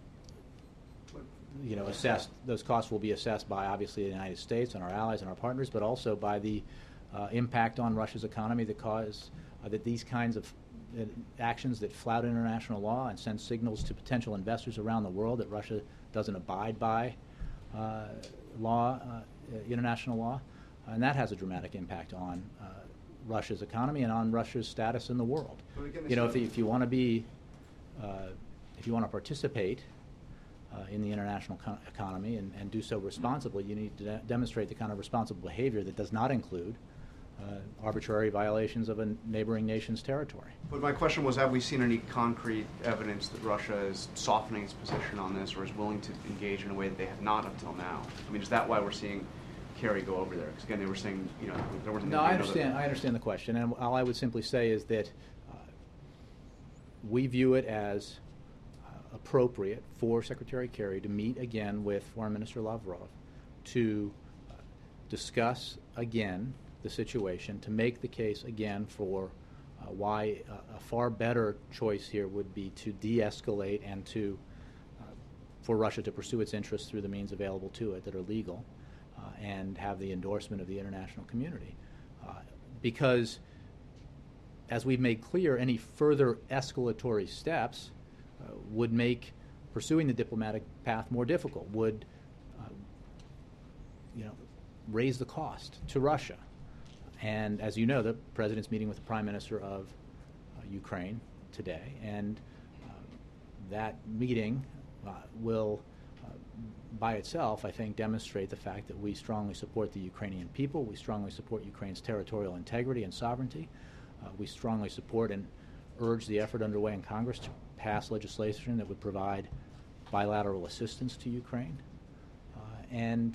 you know, assessed, those costs will be assessed by, obviously, the United States and our allies and our partners, but also by the uh, impact on Russia's economy that cause, uh, that these kinds of uh, actions that flout international law and send signals to potential investors around the world that Russia doesn't abide by uh, law, uh, international law, and that has a dramatic impact on uh, Russia's economy and on Russia's status in the world. You know, if, if you want to be, uh, if you want to participate Uh, in the international co- economy and, and do so responsibly, you need to de- demonstrate the kind of responsible behavior that does not include uh, arbitrary violations of a neighboring nation's territory. But my question was, have we seen any concrete evidence that Russia is softening its position on this or is willing to engage in a way that they have not up till now? I mean, is that why we're seeing Kerry go over there? Because again, they were saying, you know, there wasn't. No, I understand. I understand the question, and all I would simply say is that uh, we view it as appropriate for Secretary Kerry to meet again with Foreign Minister Lavrov to uh, discuss again the situation, to make the case again for uh, why uh, a far better choice here would be to de-escalate and to uh, for Russia to pursue its interests through the means available to it that are legal uh, and have the endorsement of the international community. Uh, because, as we've made clear, any further escalatory steps Uh, would make pursuing the diplomatic path more difficult, would uh, you know, raise the cost to Russia. And as you know, the President's meeting with the Prime Minister of uh, Ukraine today, and uh, that meeting uh, will, uh, by itself, I think, demonstrate the fact that we strongly support the Ukrainian people, we strongly support Ukraine's territorial integrity and sovereignty, uh, we strongly support and urge the effort underway in Congress to pass legislation that would provide bilateral assistance to Ukraine, uh, and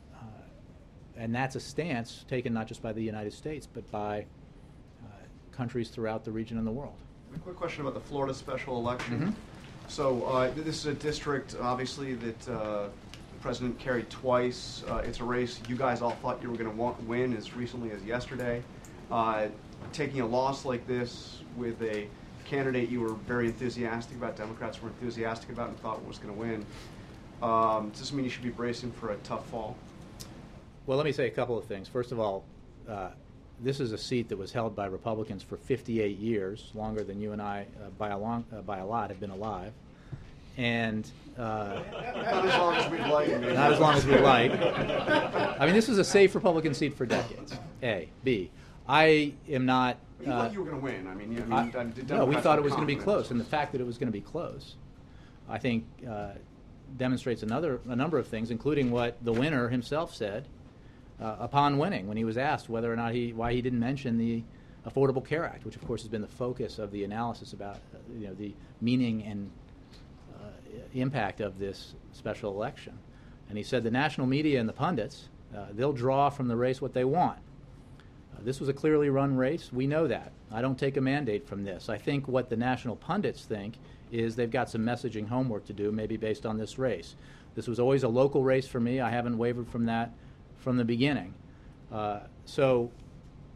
uh, and that's a stance taken not just by the United States but by uh, countries throughout the region and the world. A quick question about the Florida special election. Mm-hmm. So uh, this is a district, obviously, that uh, the President carried twice. Uh, it's a race you guys all thought you were going to win as recently as yesterday. Uh, taking a loss like this with a candidate you were very enthusiastic about, Democrats were enthusiastic about and thought was going to win, um, does this mean you should be bracing for a tough fall? Well, let me say a couple of things. First of all, uh, this is a seat that was held by Republicans for fifty-eight years, longer than you and I, uh, by a long, uh, by a lot, have been alive. And uh, not as long as we'd like. Not as long as we'd like. I mean, this is a safe Republican seat for decades. A. B. I am not. You uh, thought you were going to win. I mean, you, I mean I, did no, we Democrats thought it were was going to be confident? close, and the fact that it was going to be close, I think, uh, demonstrates another a number of things, including what the winner himself said uh, upon winning, when he was asked whether or not he why he didn't mention the Affordable Care Act, which of course has been the focus of the analysis about uh, you know the meaning and uh, impact of this special election, and he said the national media and the pundits uh, they'll draw from the race what they want. This was a clearly run race. We know that. I don't take a mandate from this. I think what the national pundits think is they've got some messaging homework to do, maybe based on this race. This was always a local race for me. I haven't wavered from that from the beginning. Uh, so,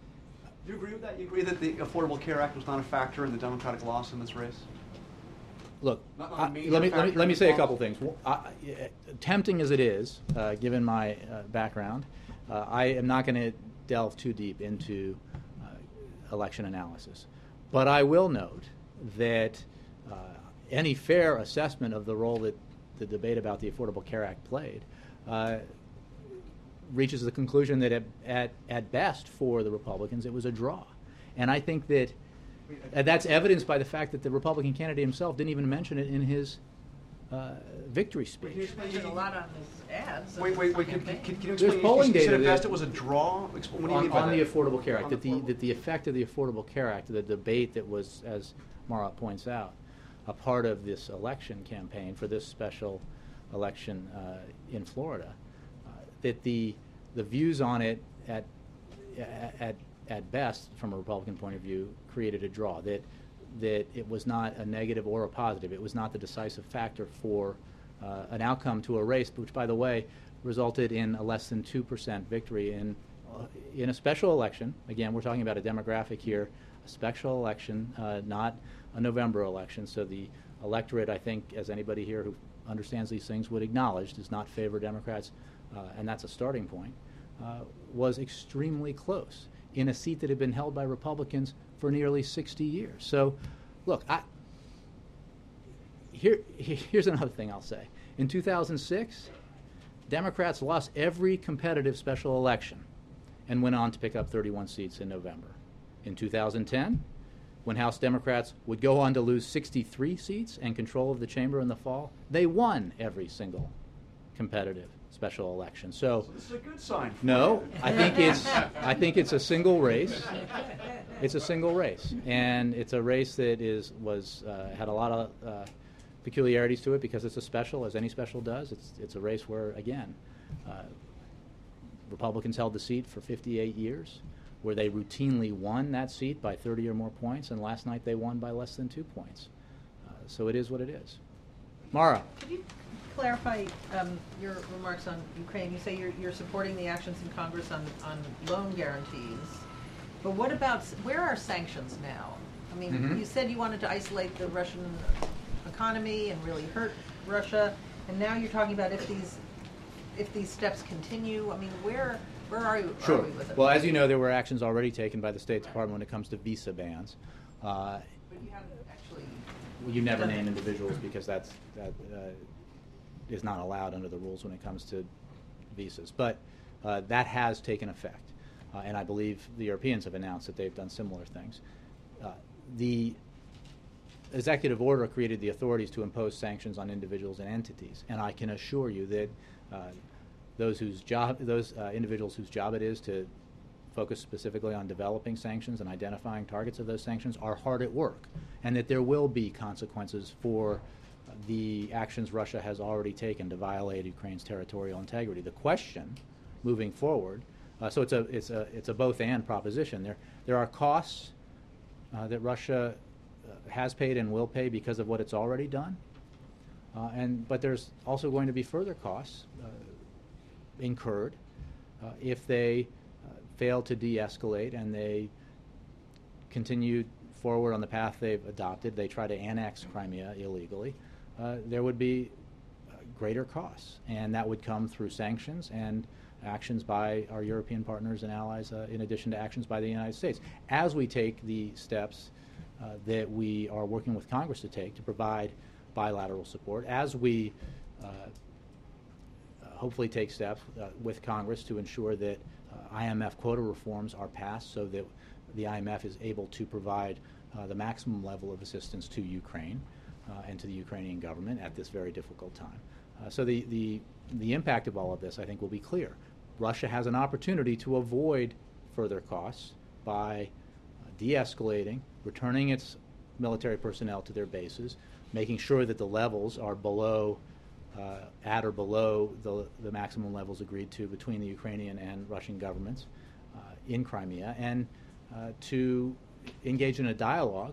Do you agree with that? You agree that the Affordable Care Act was not a factor in the Democratic loss in this race? Look, Not on I- a major let me, let me, factor let me say a involved? couple things. Well, I- I- Tempting as it is, uh, given my uh, background, uh, I am not going to delve too deep into uh, election analysis. But I will note that uh, any fair assessment of the role that the debate about the Affordable Care Act played uh, reaches the conclusion that at, at, at best for the Republicans it was a draw. And I think that uh, that's evidenced by the fact that the Republican candidate himself didn't even mention it in his uh, victory speech. mentioned a lot on his ads. Wait, wait, wait, can, can, can you There's explain? polling you said data at best that- it was a draw? Expl- What do you on, mean by on that? the Affordable Care Act, On that the the, affordable- that the effect of the Affordable Care Act, the debate that was, as Mara points out, a part of this election campaign for this special election uh, in Florida, uh, that the the views on it at at at best, from a Republican point of view, created a draw. That that it was not a negative or a positive. It was not the decisive factor for uh, an outcome to a race, which, by the way, resulted in a less than two percent victory in uh, in a special election. Again, we're talking about a demographic here, a special election, uh, not a November election. So the electorate, I think, as anybody here who understands these things would acknowledge, does not favor Democrats, uh, and that's a starting point, uh, was extremely close in a seat that had been held by Republicans for nearly sixty years. So, look, I, here, here's another thing I'll say. In two thousand six, Democrats lost every competitive special election and went on to pick up thirty-one seats in November. In two thousand ten, when House Democrats would go on to lose sixty-three seats and control of the chamber in the fall, they won every single competitive special election. So, So this is a good sign. for no, you. I think it's I think it's a single race. It's a single race, and it's a race that is was uh, had a lot of uh, peculiarities to it because it's a special, as any special does. It's it's a race where, again, uh, Republicans held the seat for fifty-eight years, where they routinely won that seat by thirty or more points, and last night they won by less than two points. Uh, so it is what it is. Mara. Could you clarify um, your remarks on Ukraine? You say you're, you're supporting the actions in Congress on, on loan guarantees, but what about, where are sanctions now? I mean, Mhm. you said you wanted to isolate the Russian economy and really hurt Russia, and now you're talking about if these if these steps continue. I mean, where where are, you, Sure. are we with it? Well, as you know, there were actions already taken by the State Department when it comes to visa bans. Uh, But you haven't actually. you never done name that. individuals because that's that uh, is not allowed under the rules when it comes to visas. But uh, that has taken effect, uh, and I believe the Europeans have announced that they've done similar things. Uh, the executive order created the authorities to impose sanctions on individuals and entities, and I can assure you that uh, those whose job, those uh, individuals whose job it is to focus specifically on developing sanctions and identifying targets of those sanctions are hard at work, and that there will be consequences for the actions Russia has already taken to violate Ukraine's territorial integrity. The question, moving forward, uh, so it's a it's a it's a both and proposition. There there are costs uh, that Russia uh, has paid and will pay because of what it's already done, uh, and but there's also going to be further costs uh, incurred uh, if they uh, fail to de-escalate and they continue forward on the path they've adopted. They try to annex Crimea illegally. Uh, there would be uh, greater costs, and that would come through sanctions and actions by our European partners and allies, uh, in addition to actions by the United States. As we take the steps uh, that we are working with Congress to take to provide bilateral support, as we uh, hopefully take steps uh, with Congress to ensure that uh, I M F quota reforms are passed so that the I M F is able to provide uh, the maximum level of assistance to Ukraine uh, and to the Ukrainian government at this very difficult time. Uh, so the, the, the impact of all of this, I think, will be clear. Russia has an opportunity to avoid further costs by uh, de-escalating, returning its military personnel to their bases, making sure that the levels are below Uh, at or below the, the maximum levels agreed to between the Ukrainian and Russian governments uh, in Crimea, and uh, to engage in a dialogue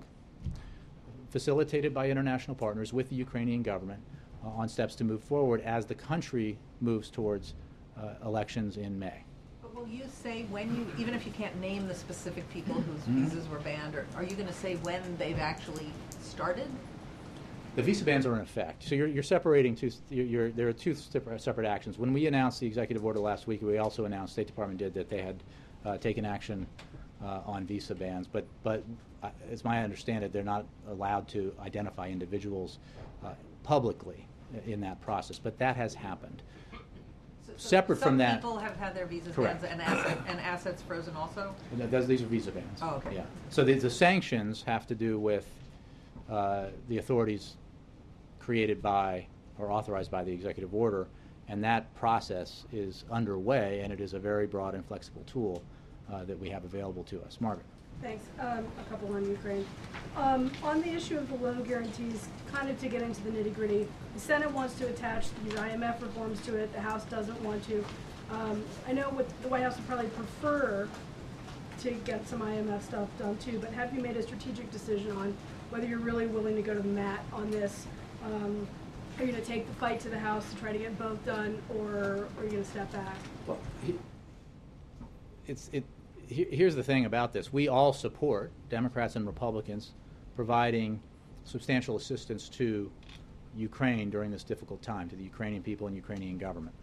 facilitated by international partners with the Ukrainian government uh, on steps to move forward as the country moves towards uh, elections in May. But will you say when you, even if you can't name the specific people whose Mhm. visas were banned, or are you going to say when they've actually started? The visa bans are in effect. So you're, you're separating two, you're, you're, there are two separate, separate actions. When we announced the executive order last week, we also announced, State Department did, that they had uh, taken action uh, on visa bans. But, but uh, as my understanding, they're not allowed to identify individuals uh, publicly in that process. But that has happened. So- so Separate from that. Some people have had their visa Correct. bans and, asset, and assets frozen also? And that- those, these are visa bans. Oh, okay. Yeah. So the, the sanctions have to do with uh, the authorities created by or authorized by the executive order, and that process is underway, and it is a very broad and flexible tool uh, that we have available to us. Margaret. Thanks. Um, a couple on Ukraine. Um, on the issue of the loan guarantees, kind of to get into the nitty gritty, the Senate wants to attach these I M F reforms to it. The House doesn't want to. Um, I know what the White House would probably prefer to get some I M F stuff done too, but have you made a strategic decision on whether you're really willing to go to the mat on this? Um, are you going to take the fight to the House to try to get both done, or are you going to step back? Well, he, it's it. He, here's the thing about this: we all support, Democrats and Republicans, providing substantial assistance to Ukraine during this difficult time, to the Ukrainian people and Ukrainian government.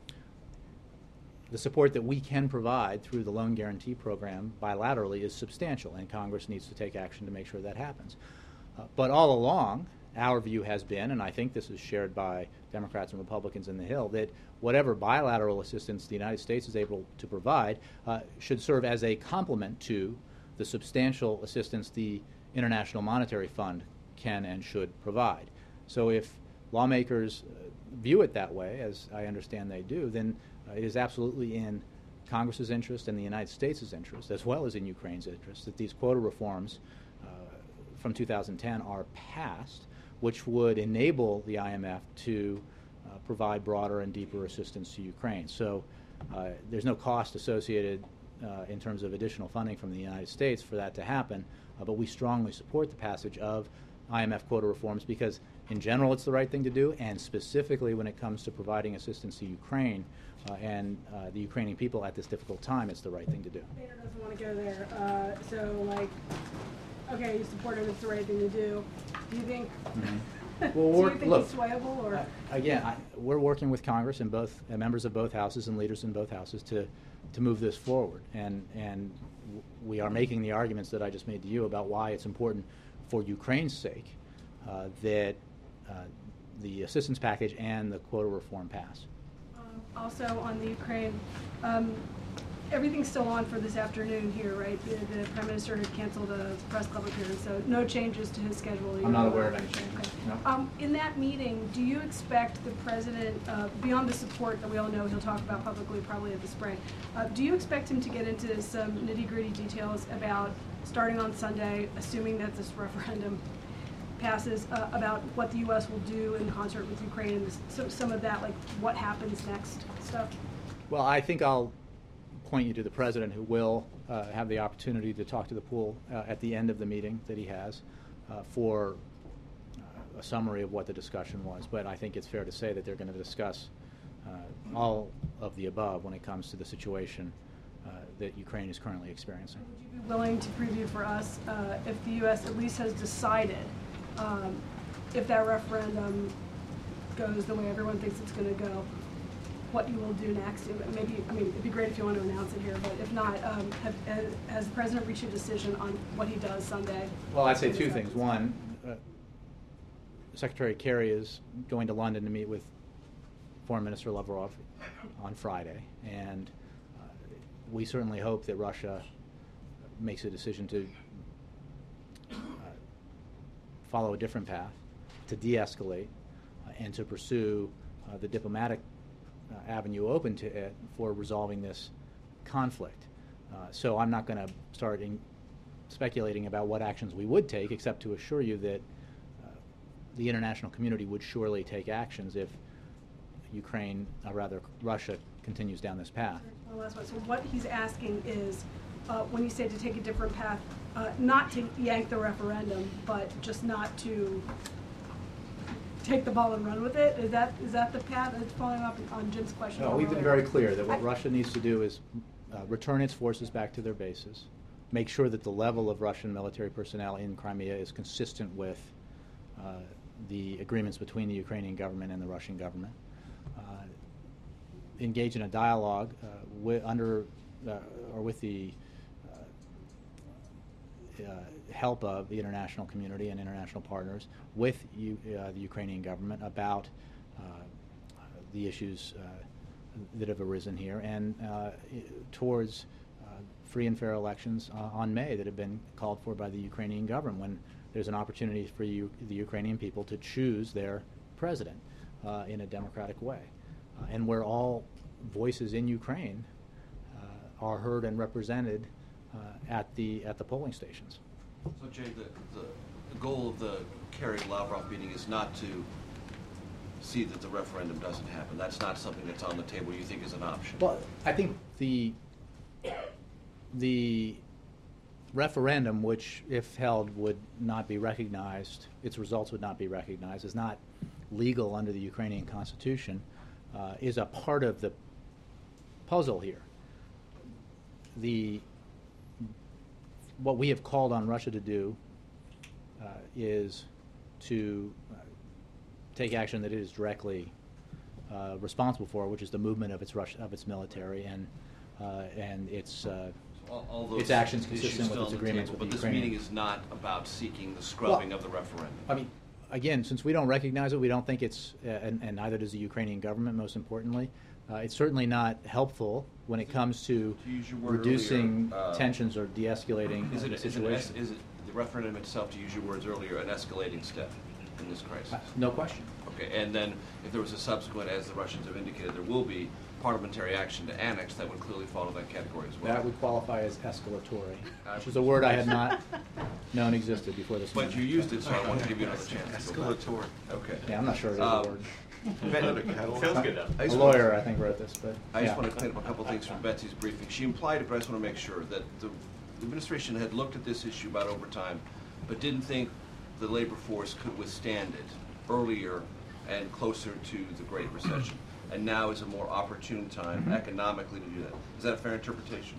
The support that we can provide through the loan guarantee program bilaterally is substantial, and Congress needs to take action to make sure that happens. Uh, but all along, our view has been, and I think this is shared by Democrats and Republicans in the Hill, that whatever bilateral assistance the United States is able to provide uh, should serve as a complement to the substantial assistance the International Monetary Fund can and should provide. So if lawmakers uh, view it that way, as I understand they do, then uh, it is absolutely in Congress's interest and the United States' interest, as well as in Ukraine's interest, that these quota reforms uh, from two thousand ten are passed, which would enable the I M F to uh, provide broader and deeper assistance to Ukraine. So uh, there's no cost associated uh, in terms of additional funding from the United States for that to happen, uh, but we strongly support the passage of I M F quota reforms because in general it's the right thing to do, and specifically when it comes to providing assistance to Ukraine uh, and uh, the Ukrainian people at this difficult time, it's the right thing to do. Boehner doesn't want to go there. Uh, so, like, okay, you support him, it's the right thing to do. Do you think, Mm-hmm. Well, do we're- you think look, he's swayable? Or? Uh, Again, I, we're working with Congress and both uh, members of both houses and leaders in both houses to, to move this forward. And, and w- we are making the arguments that I just made to you about why it's important for Ukraine's sake uh, that uh, the assistance package and the quota reform pass. Um, also on the Ukraine, um, everything's still on for this afternoon here, right? The, the Prime Minister had canceled a press club appearance, so no changes to his schedule. I'm not aware of any changes, Okay. no. Um, in that meeting, do you expect the President, uh, beyond the support that we all know he'll talk about publicly probably at the spring, uh, do you expect him to get into some nitty-gritty details about starting on Sunday, assuming that this referendum passes, uh, about what the U S will do in concert with Ukraine and this, so, some of that, like what happens next stuff? Well, I think I'll point you to the President, who will uh, have the opportunity to talk to the pool uh, at the end of the meeting that he has uh, for uh, a summary of what the discussion was. But I think it's fair to say that they're going to discuss uh, all of the above when it comes to the situation uh, that Ukraine is currently experiencing. Would you be willing to preview for us uh, if the U S at least has decided um, if that referendum goes the way everyone thinks it's going to go, what you will do next? Maybe, I mean, it'd be great if you want to announce it here, but if not, um, have, has, has the President reached a decision on what he does Sunday? Well, I'd say two things. One, uh, Secretary Kerry is going to London to meet with Foreign Minister Lavrov on Friday, and uh, we certainly hope that Russia makes a decision to uh, follow a different path, to de-escalate, uh, and to pursue uh, the diplomatic uh, avenue open to it for resolving this conflict. Uh, so I'm not going to start in speculating about what actions we would take, except to assure you that uh, the international community would surely take actions if Ukraine, or rather Russia, continues down this path. One last one. So what he's asking is, uh, when you say to take a different path, uh, not to yank the referendum, but just not to take the ball and run with it? Is that is that the path? It's following up on Jim's question. No, we've been earlier. very clear that what I- Russia needs to do is uh, return its forces back to their bases, make sure that the level of Russian military personnel in Crimea is consistent with uh, the agreements between the Ukrainian government and the Russian government, uh, engage in a dialogue uh, with, under uh, or with the uh, uh, help of the international community and international partners with U, uh, the Ukrainian government about uh, the issues uh, that have arisen here and uh, towards uh, free and fair elections uh, on May that have been called for by the Ukrainian government when there's an opportunity for you, the Ukrainian people to choose their president uh, in a democratic way. Uh, and where all voices in Ukraine uh, are heard and represented uh, at the at the polling stations. So, Jay, the, the, the goal of the Kerry Lavrov meeting is not to see that the referendum doesn't happen. That's not something that's on the table you think is an option. Well, I think the the referendum, which if held would not be recognized, its results would not be recognized, is not legal under the Ukrainian constitution, uh, is a part of the puzzle here. The what we have called on Russia to do uh, is to uh, take action that it is directly uh, responsible for, which is the movement of its Rush, of its military and uh, and its uh, So all, all those its actions issues consistent still with its on the agreements table, with but the this meeting Ukrainians. is not about seeking the scrubbing Well, of the referendum. I mean, again, since we don't recognize it, we don't think it's, uh, and, and neither does the Ukrainian government, most importantly. Uh, it's certainly not helpful when it comes to, To use your word reducing earlier, uh, tensions or de-escalating Is uh, it, the is, it, situation. is it the referendum itself, to use your words earlier, an escalating step in this crisis? Uh, no question. Okay, and then if there was a subsequent, as the Russians have indicated, there will be parliamentary action to annex, that would clearly fall to that category as well. That would qualify as escalatory, which is a word I had not known existed before this But meeting. you used it, so I want to give you another chance. Escalatory. Okay. Yeah, I'm not sure it is Um, a word. Sounds good, though. A lawyer, I think, wrote this, but I just yeah. want to clean up a couple things from Betsy's briefing. She implied it, but I just want to make sure that the the administration had looked at this issue about overtime, but didn't think the labor force could withstand it earlier and closer to the Great Recession. And now is a more opportune time Mm-hmm. economically to do that. Is that a fair interpretation?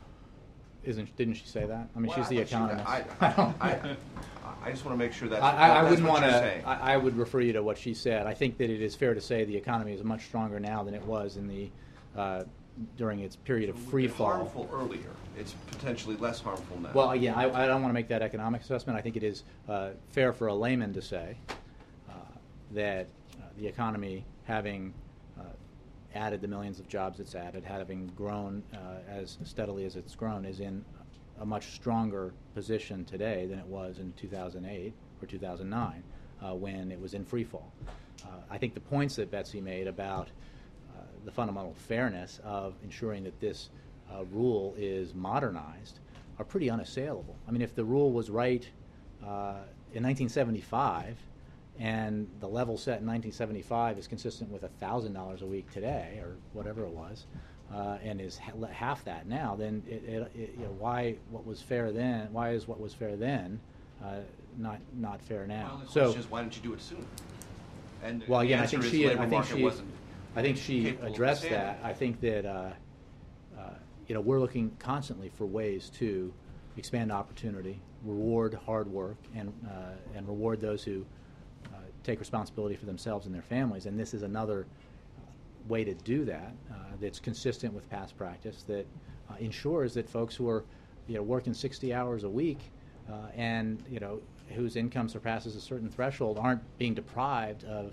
Isn't? Didn't she say that? I mean, Well, she's I the thought she- economist. I, I, I, I just want to make sure that's, I, I, I that's wouldn't what want you're to. saying. I, I would refer you to what she said. I think that it is fair to say the economy is much stronger now than it was in the uh, during its period of free It's fall. harmful earlier. It's potentially less harmful now. Well, again, I, I don't want to make that economic assessment. I think it is uh, fair for a layman to say uh, that uh, the economy, having uh, added the millions of jobs it's added, having grown uh, as steadily as it's grown, is in a much stronger position today than it was in two thousand eight or two thousand nine uh, when it was in free fall. Uh, I think the points that Betsy made about uh, the fundamental fairness of ensuring that this uh, rule is modernized are pretty unassailable. I mean, if the rule was right uh, in nineteen seventy-five and the level set in nineteen seventy-five is consistent with one thousand dollars a week today or whatever it was, uh, and is ha- half that now, then it, it, it, you know, why what was fair then? Why is what was fair then uh, not not fair My now? only So, question is, why didn't you do it sooner? And well, the again, I answer think is she, labor I think market she, wasn't I think she capable of addressed withstanding that. I think that uh, uh, you know we're looking constantly for ways to expand opportunity, reward hard work, and uh, and reward those who uh, take responsibility for themselves and their families. And this is another way to do that uh, that's consistent with past practice that uh, ensures that folks who are you know working sixty hours a week uh, and you know whose income surpasses a certain threshold aren't being deprived of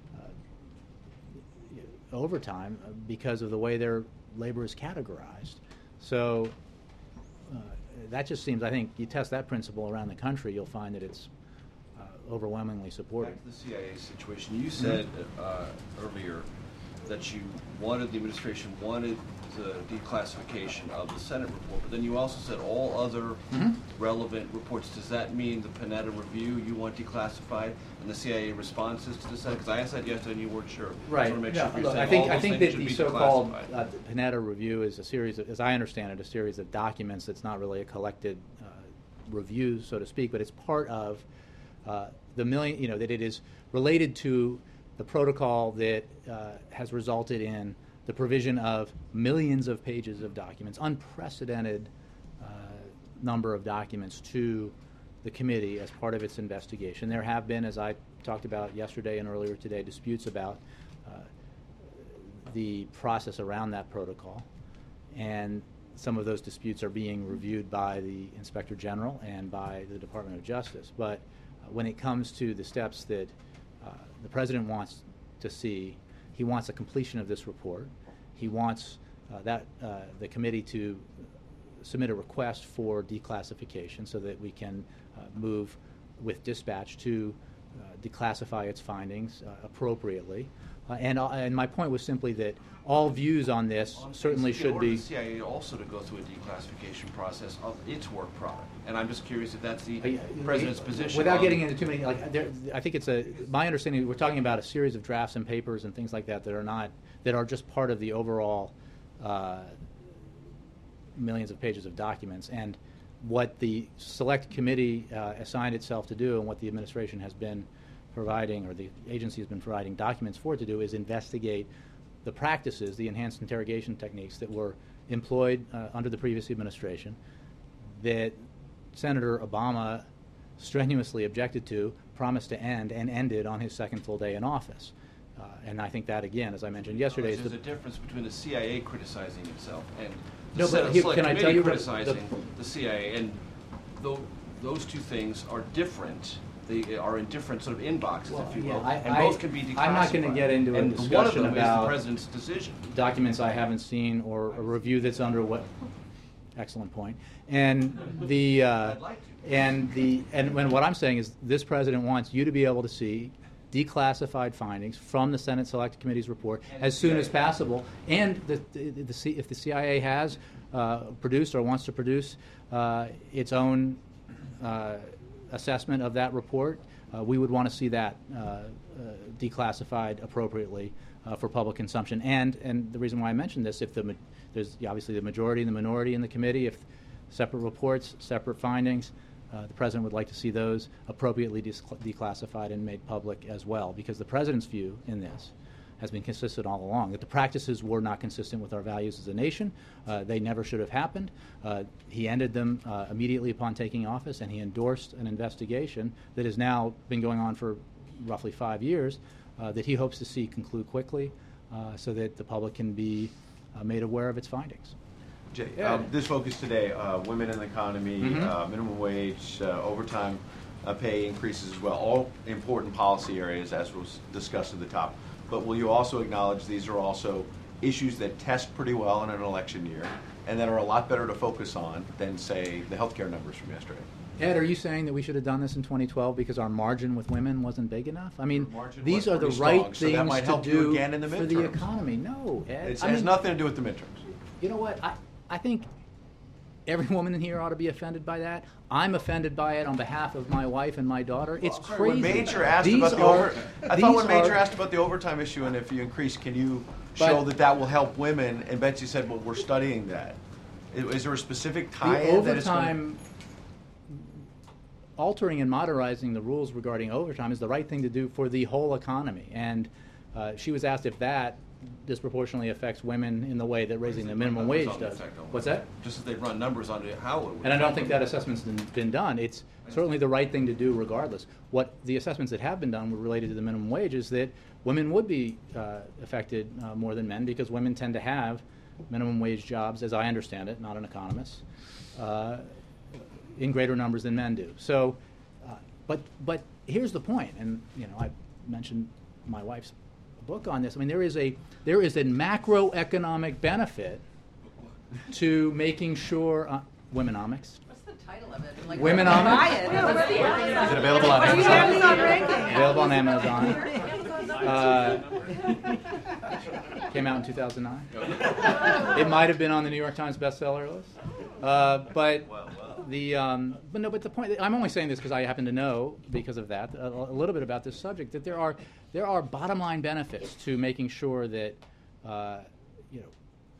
uh, overtime because of the way their labor is categorized. So uh, that just seems, I think, you test that principle around the country, you'll find that it's uh, overwhelmingly supported. Back to the C I A situation. You said uh, earlier that you wanted, the administration wanted the declassification of the Senate report, but then you also said all other Mhm. relevant reports. Does that mean the Panetta review you want declassified and the C I A responses to the Senate? Because I asked that yesterday and you weren't sure. I Right. just want to make Yeah, sure you're look, saying I think all I those think things that should the be so-called declassified. uh, Panetta review is a series, of, as I understand it, a series of documents that's not really a collected uh, review, so to speak, but it's part of uh, the million. You know that it is related to the protocol that uh, has resulted in the provision of millions of pages of documents, unprecedented uh, number of documents to the committee as part of its investigation. There have been, as I talked about yesterday and earlier today, disputes about uh, the process around that protocol. And some of those disputes are being reviewed by the Inspector General and by the Department of Justice. But uh, when it comes to the steps that uh, the President wants to see, he wants a completion of this report. He wants uh, that uh, the committee to submit a request for declassification so that we can uh, move with dispatch to uh, declassify its findings uh, appropriately. Uh, and, uh, and my point was simply that all views on this Well, I'm certainly saying, in should order be. the C I A also to go through a declassification process of its work product, and I'm just curious if that's the Uh, yeah, president's it- position. Without on- getting into too many, like, there, I think it's a, my understanding, we're talking about a series of drafts and papers and things like that that are not, that are just part of the overall uh, millions of pages of documents. And what the select committee uh, assigned itself to do and what the administration has been providing, or the agency has been providing documents for it to do, is investigate the practices, the enhanced interrogation techniques that were employed uh, under the previous administration that Senator Obama strenuously objected to, promised to end, and ended on his second full day in office. Uh, and I think that, again, as I mentioned yesterday, is There's the a difference between the C I A criticizing itself and the No, but Senate here, Select can I Committee tell you what the- criticizing the C I A, and tho- those two things are different. They are in different sort of inboxes, Well, if you yeah, will, I- and I- both can be declassified. I'm not going to get into a and one of discussion them is about the president's decision. documents I haven't seen or a review that's under what. Excellent point. And the uh, I'd like to. and the and when what I'm saying is this president wants you to be able to see declassified findings from the Senate Select Committee's report And as the soon C I A. as possible, and the, the, the C, if the C I A has uh, produced or wants to produce uh, its own uh, assessment of that report, uh, we would want to see that uh, uh, declassified appropriately uh, for public consumption. And and the reason why I mentioned this, if the ma- there's obviously the majority and the minority in the committee, if separate reports, separate findings, uh, the president would like to see those appropriately dis- declassified and made public as well, because the president's view in this has been consistent all along, that the practices were not consistent with our values as a nation. Uh, they never should have happened. Uh, he ended them uh, immediately upon taking office, and he endorsed an investigation that has now been going on for roughly five years uh, that he hopes to see conclude quickly uh, so that the public can be uh, made aware of its findings. Jay, Yeah. um, this focus today, uh, women in the economy, Mhm. uh, minimum wage, uh, overtime uh, pay increases as well, all important policy areas as was discussed at the top. But will you also acknowledge these are also issues that test pretty well in an election year and that are a lot better to focus on than, say, the healthcare numbers from yesterday? Ed, are you saying that we should have done this in twenty twelve because our margin with women wasn't big enough? I mean, margin these was are the pretty right strong, so that things might to help you do again in the for the midterms. economy. No, Ed. It I has mean, nothing to do with the midterms. You know what? I, I think every woman in here ought to be offended by that. I'm offended by it on behalf of my wife and my daughter. It's Sorry, crazy. When Major asked These about the are- over, I these thought when Major are- asked about the overtime issue and if you increase, can you But- show that that will help women? And Betsy said, well, we're studying that. Is, is there a specific the tie-in that it's going overtime, altering and modernizing the rules regarding overtime is the right thing to do for the whole economy. And uh, she was asked if that disproportionately affects women in the way that raising the minimum wage Numbers on the does. effect on What's women. that? Just as they've run numbers on it, how it would. And I don't affect think them. that assessment's been, been done. It's certainly the right thing to do regardless. What the assessments that have been done were related to the minimum wage is that women would be uh, affected uh, more than men because women tend to have minimum wage jobs, as I understand it, not an economist, uh, in greater numbers than men do. So, uh, but but here's the point, and you know I mentioned my wife's book on this. I mean, there is a there is a macroeconomic benefit to making sure uh, womenomics. What's the title of it? Like, Womenomics. buy it. What's the- Is it available on Are you Amazon? Amazon ranking? Available on Amazon. Uh, came out in two thousand nine. It might have been on the New York Times bestseller list. Uh, but the um, but no, but the point. I'm only saying this because I happen to know because of that a, a little bit about this subject, that there are there are bottom line benefits to making sure that uh, you know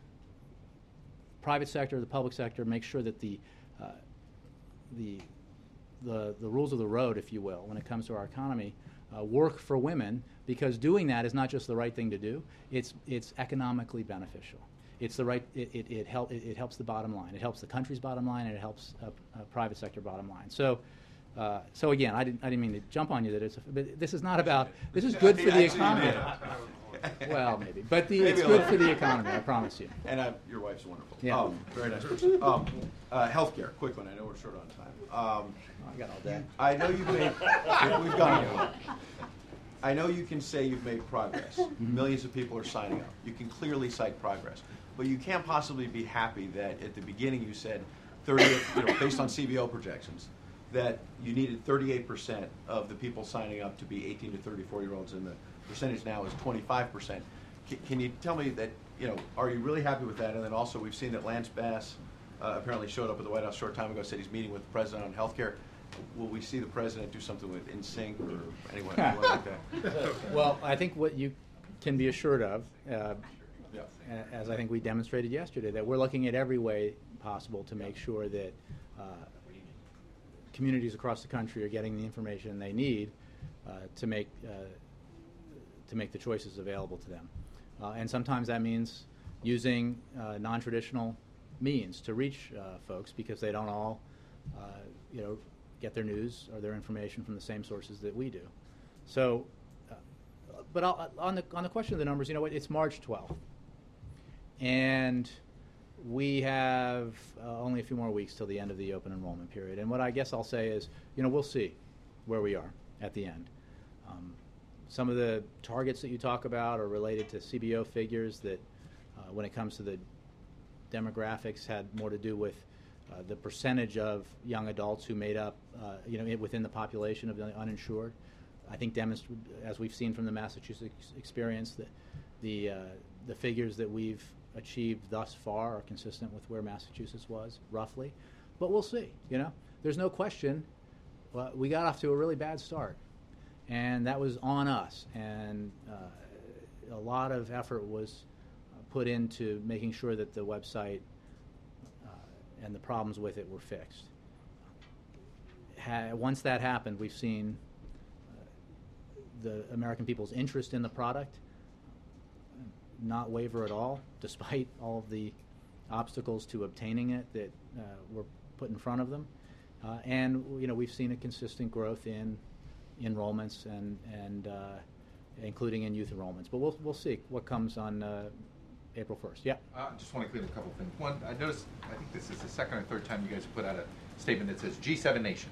private sector, the public sector, make sure that the uh, the the the rules of the road, if you will, when it comes to our economy, uh, work for women, because doing that is not just the right thing to do. It's it's economically beneficial. It's the right. It it it, help, it, it helps the bottom line. It helps the country's bottom line, and it helps a, a private sector bottom line. So, Uh, so again, I didn't, I didn't mean to jump on you that it's, a, but this is not about, this is good for the economy. Well, maybe, but the, Maybe it's a good little. for the economy, I promise you. And uh, your wife's wonderful. Yeah. Um, very nice person. Um, uh, healthcare, quick one. I know we're short on time. Um, I got all day. I know you've made. We've gone. I know you can say you've made progress. Millions of people are signing up. You can clearly cite progress, but you can't possibly be happy that at the beginning you said thirty, you know, based on C B O projections, that you needed thirty-eight percent of the people signing up to be eighteen to thirty-four year olds, and the percentage now is twenty-five percent. C- can you tell me that, you know, are you really happy with that? And then also we've seen that Lance Bass uh, apparently showed up at the White House a short time ago, said he's meeting with the president on health care. Will we see the president do something with N Sync or anyone, anyone like that? Well, I think what you can be assured of, uh, Yeah. a- as I think we demonstrated yesterday, that we're looking at every way possible to make sure that uh, communities across the country are getting the information they need uh, to make uh, to make the choices available to them. Uh, and sometimes that means using uh, non-traditional means to reach uh, folks, because they don't all, uh, you know, get their news or their information from the same sources that we do. So, uh, but I'll, on the on the question of the numbers, you know what? It's March twelfth, and we have uh, only a few more weeks till the end of the open enrollment period. And what I guess I'll say is, you know, we'll see where we are at the end. Um, some of the targets that you talk about are related to C B O figures that, uh, when it comes to the demographics, had more to do with uh, the percentage of young adults who made up, uh, you know, within the population of the uninsured. I think, demonst- as we've seen from the Massachusetts experience, that the uh, the figures that we've achieved thus far are consistent with where Massachusetts was, roughly. But we'll see. You know, there's no question. Well, we got off to a really bad start, and that was on us. And uh, a lot of effort was put into making sure that the website uh, and the problems with it were fixed. Ha- once that happened, we've seen uh, the American people's interest in the product not waver at all, despite all of the obstacles to obtaining it that uh, were put in front of them. Uh, and you know, we've seen a consistent growth in enrollments and and uh, including in youth enrollments. But we'll we'll see what comes on uh, April first. Yeah. I just want to clear up a couple of things. One, I noticed, I think this is the second or third time you guys have put out a statement that says G seven nations.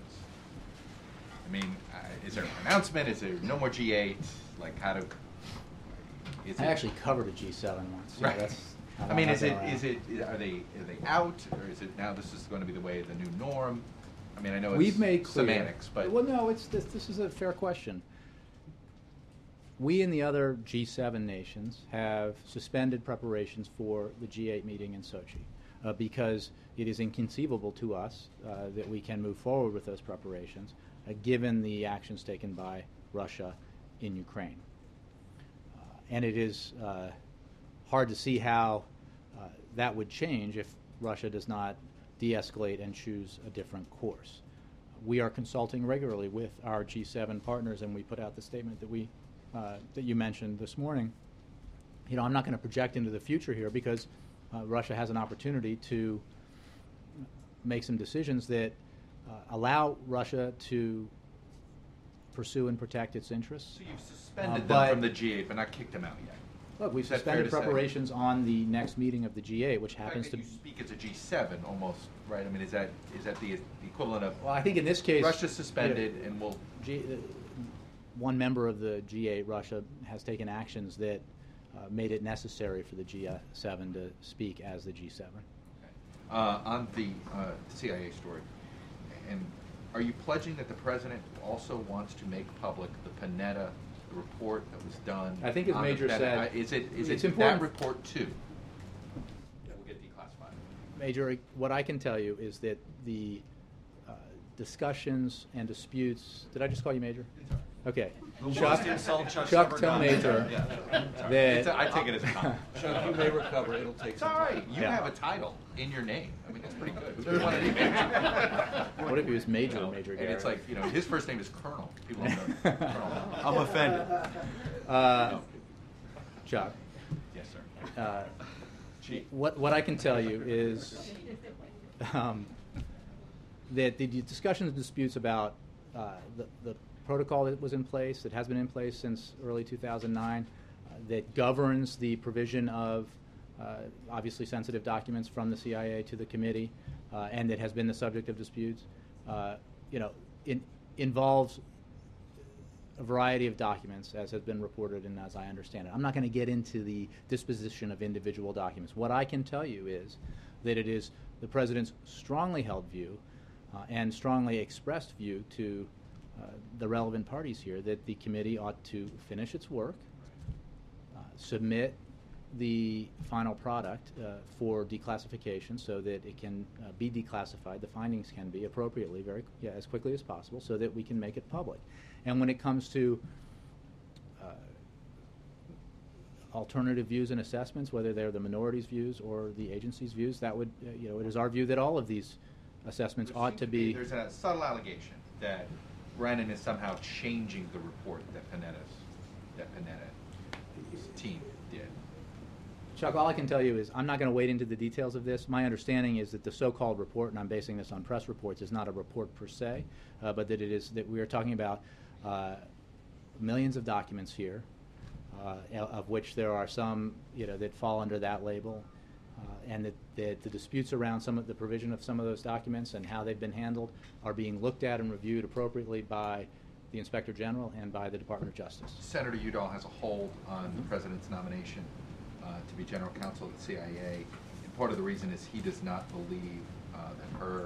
I mean, uh, is there an announcement? Is there no more G eight? Like, how do? Is I it, actually covered a G seven once. Yeah, Right. that's, I mean, don't is know it how is it are they are they out, or is it now this is going to be the way the new norm? I mean, I know it's We've made clear, semantics, but well, no, it's this. This is a fair question. We and the other G seven nations have suspended preparations for the G eight meeting in Sochi uh, because it is inconceivable to us uh, that we can move forward with those preparations, uh, given the actions taken by Russia in Ukraine. Uh, and it is uh, hard to see how uh, that would change if Russia does not de-escalate and choose a different course. We are consulting regularly with our G seven partners, and we put out the statement that we uh, that you mentioned this morning. You know, I'm not going to project into the future here because uh, Russia has an opportunity to make some decisions that uh, allow Russia to pursue and protect its interests. so you've suspended Uh, them but- from the G eight, but not kicked them out yet. Look, we've Is that fair suspended to say? preparations on the next meeting of the G eight, which The fact happens that to you speak as a G seven almost, right? I mean, is that is that the, the equivalent of? Well, I think in this case, Russia suspended, you know, and will. G, uh, one member of the G eight, Russia, has taken actions that uh, made it necessary for the G seven to speak as the G seven. Uh, on the uh, C I A story, and are you pledging that the president also wants to make public the Panetta report that was done? I think as on the Major Panetta- said, uh, is it is it's it important- that report too that will get declassified? Major, what I can tell you is that the uh, discussions and disputes. Did I just call you Major? Okay. The Chuck, worst insult Chuck's Chuck ever tell gotten. Major Yeah. that It's a- I take it as a compliment. Chuck, you may recover. It'll take It's some all time. right. You Yeah. have a title in your name. I mean, that's pretty good. Who doesn't want to be Major? What if he was Major, You know, Major And it's Garrett? like, you know, his first name is Colonel. People don't know. Colonel. I'm offended. Uh, Chuck, Yes, sir. uh, Chief. what what I can tell you is um, that the discussions and disputes about uh, the, the protocol that was in place, that has been in place since early two thousand nine, uh, that governs the provision of uh, obviously sensitive documents from the C I A to the committee, uh, and that has been the subject of disputes, uh, you know, in, involves a variety of documents, as has been reported and as I understand it. I'm not going to get into the disposition of individual documents. What I can tell you is that it is the President's strongly held view uh, and strongly expressed view to uh, the relevant parties here that the committee ought to finish its work, uh, submit the final product uh, for declassification so that it can uh, be declassified, the findings can be appropriately, very yeah, as quickly as possible, so that we can make it public. And when it comes to uh, alternative views and assessments, whether they're the minority's views or the agency's views, that would, uh, you know, it is our view that all of these assessments There ought seems to be. There's a subtle allegation that Brennan is somehow changing the report that Panetta's, that Panetta's team did. Chuck, all I can tell you is I'm not going to wade into the details of this. My understanding is that the so-called report, and I'm basing this on press reports, is not a report per se, uh, but that it is that we are talking about uh, millions of documents here, uh, of which there are some, you know, that fall under that label, uh, and that, that the disputes around some of the provision of some of those documents and how they've been handled are being looked at and reviewed appropriately by the Inspector General and by the Department of Justice. Senator Udall has a hold on the President's nomination uh, to be General Counsel at the C I A. And part of the reason is he does not believe uh, that her,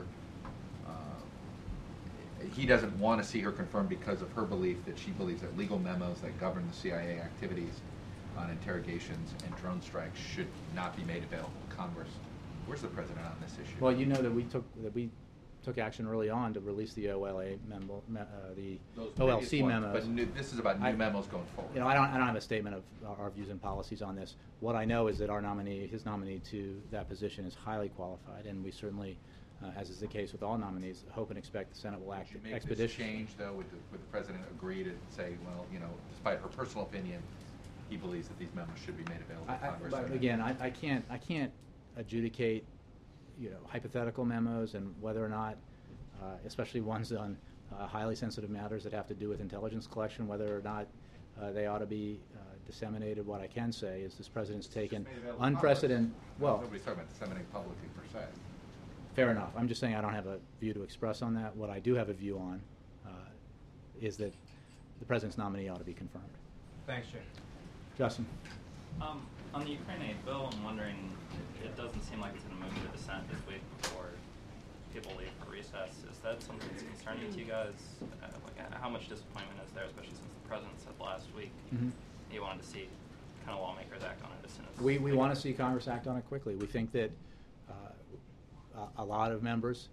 uh, he doesn't want to see her confirmed because of her belief that she believes that legal memos that govern the C I A activities on interrogations and drone strikes should not be made available to Congress. Where's the President on this issue? Well, you know that we took that we took action early on to release the O L A memo, me, uh, the Those O L previous C ones, memos. but new, this is about new I, memos going forward. You know, I don't, I don't have a statement of our, our views and policies on this. What I know is that our nominee, his nominee to that position, is highly qualified, and we certainly, uh, as is the case with all nominees, hope and expect the Senate will act Should make expeditiously. this change, though, would the, would the President agree to say, well, you know, despite her personal opinion, he believes that these memos should be made available I, to I, Congress? but again, I, I can't, I can't adjudicate, you know, hypothetical memos and whether or not, uh, especially ones on uh, highly sensitive matters that have to do with intelligence collection, whether or not uh, they ought to be uh, disseminated. What I can say is this President's taken Made available to unprecedented. Congress. Well, Nobody's talking about disseminating publicly per se. fair enough. I'm just saying I don't have a view to express on that. What I do have a view on uh, is that the President's nominee ought to be confirmed. Thanks, Jay. Justin. Um, on the Ukraine aid bill, I'm wondering, it doesn't seem like it's going to move to the Senate this week before people leave for recess. Is that something that's concerning to you guys? Uh, like, how much disappointment is there, especially since the President said last week Mm-hmm. he wanted to see kind of lawmakers act on it as soon as We, we want to see Congress act on it quickly. We think that uh, a, a lot of members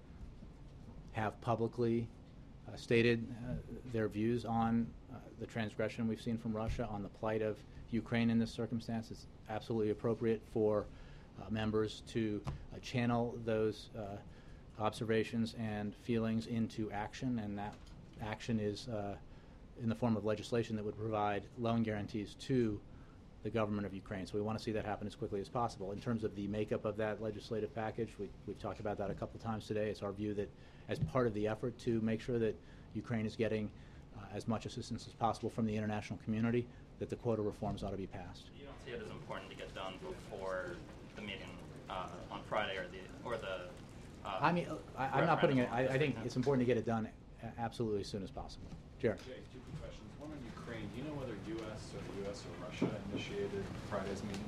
have publicly uh, stated uh, their views on uh, the transgression we've seen from Russia, on the plight of Ukraine in this circumstance. It's absolutely appropriate for uh, members to uh, channel those uh, observations and feelings into action, and that action is uh, in the form of legislation that would provide loan guarantees to the government of Ukraine. So we want to see that happen as quickly as possible. In terms of the makeup of that legislative package, we, we've talked about that a couple times today. It's our view that as part of the effort to make sure that Ukraine is getting uh, as much assistance as possible from the international community, that the quota reforms ought to be passed. You don't see it as important to get done before the meeting uh, on Friday or the or the. Uh, I mean, I, I'm not putting it. I, I think referendum? it's important to get it done a- absolutely as soon as possible. Jared. Jay, two quick questions. One on Ukraine. Do you know whether U S or the U S or Russia initiated Friday's meeting?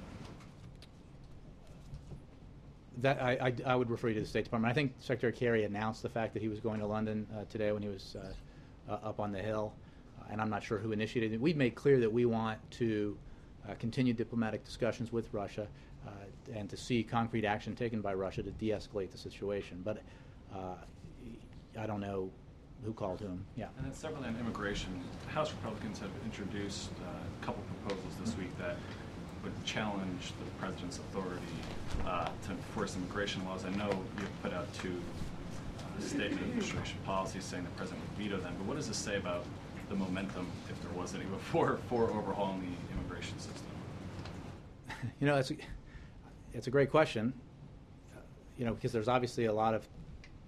That I, I, I would refer you to the State Department. I think Secretary Kerry announced the fact that he was going to London uh, today when he was uh, uh, up on the Hill, uh, and I'm not sure who initiated it. We've made clear that we want to uh, continue diplomatic discussions with Russia uh, and to see concrete action taken by Russia to de-escalate the situation. But uh, I don't know who called whom. Yeah. And then separately on immigration, House Republicans have introduced uh, a couple proposals this week that would challenge the president's authority uh, to enforce immigration laws. I know you've put out two uh, state administration policies saying the president would veto them, but what does this say about the momentum, if there was any, before for overhauling the immigration system? You know, it's a, it's a great question, uh, you know, because there's obviously a lot of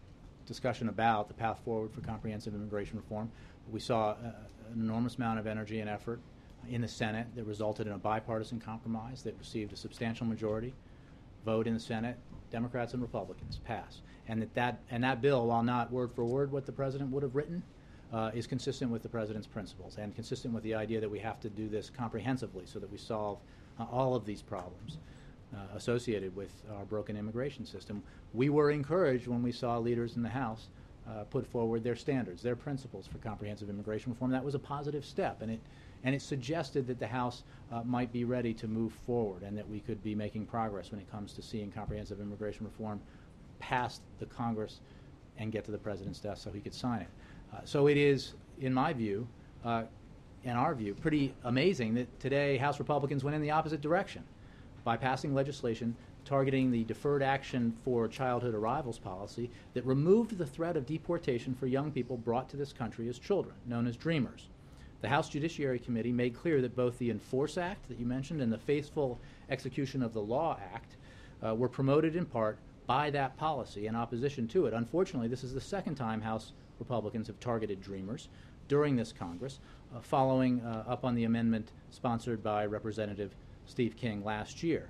discussion about the path forward for comprehensive immigration reform. We saw uh, an enormous amount of energy and effort in the Senate that resulted in a bipartisan compromise that received a substantial majority vote in the Senate. Democrats and Republicans pass, and that, that and that bill, while not word for word what the president would have written, uh, is consistent with the president's principles and consistent with the idea that we have to do this comprehensively so that we solve uh, all of these problems uh, associated with our broken immigration system. We were encouraged when we saw leaders in the House uh, put forward their standards, their principles for comprehensive immigration reform. That was a positive step, and it and it suggested that the House uh, might be ready to move forward and that we could be making progress when it comes to seeing comprehensive immigration reform pass the Congress and get to the president's desk so he could sign it. Uh, so it is, in my view, uh, in our view, pretty amazing that today House Republicans went in the opposite direction by passing legislation targeting the Deferred Action for Childhood Arrivals policy that removed the threat of deportation for young people brought to this country as children, known as Dreamers. The House Judiciary Committee made clear that both the Enforce Act that you mentioned and the Faithful Execution of the Law Act uh, were promoted in part by that policy in opposition to it. Unfortunately, this is the second time House Republicans have targeted Dreamers during this Congress, uh, following uh, up on the amendment sponsored by Representative Steve King last year.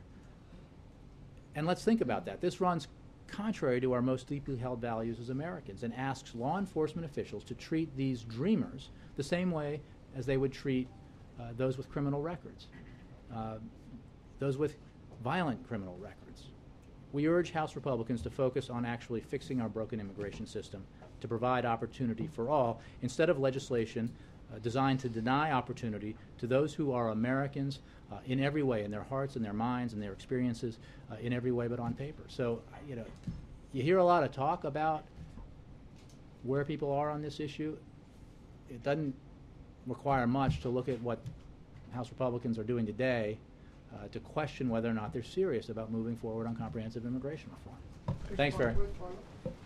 And let's think about that. This runs contrary to our most deeply held values as Americans and asks law enforcement officials to treat these Dreamers the same way as they would treat uh, those with criminal records, uh, those with violent criminal records. We urge House Republicans to focus on actually fixing our broken immigration system to provide opportunity for all, instead of legislation uh, designed to deny opportunity to those who are Americans uh, in every way, in their hearts and their minds and their experiences, uh, in every way but on paper. So, you know, you hear a lot of talk about where people are on this issue. It doesn't require much to look at what House Republicans are doing today uh, to question whether or not they're serious about moving forward on comprehensive immigration reform. Thanks, Barry.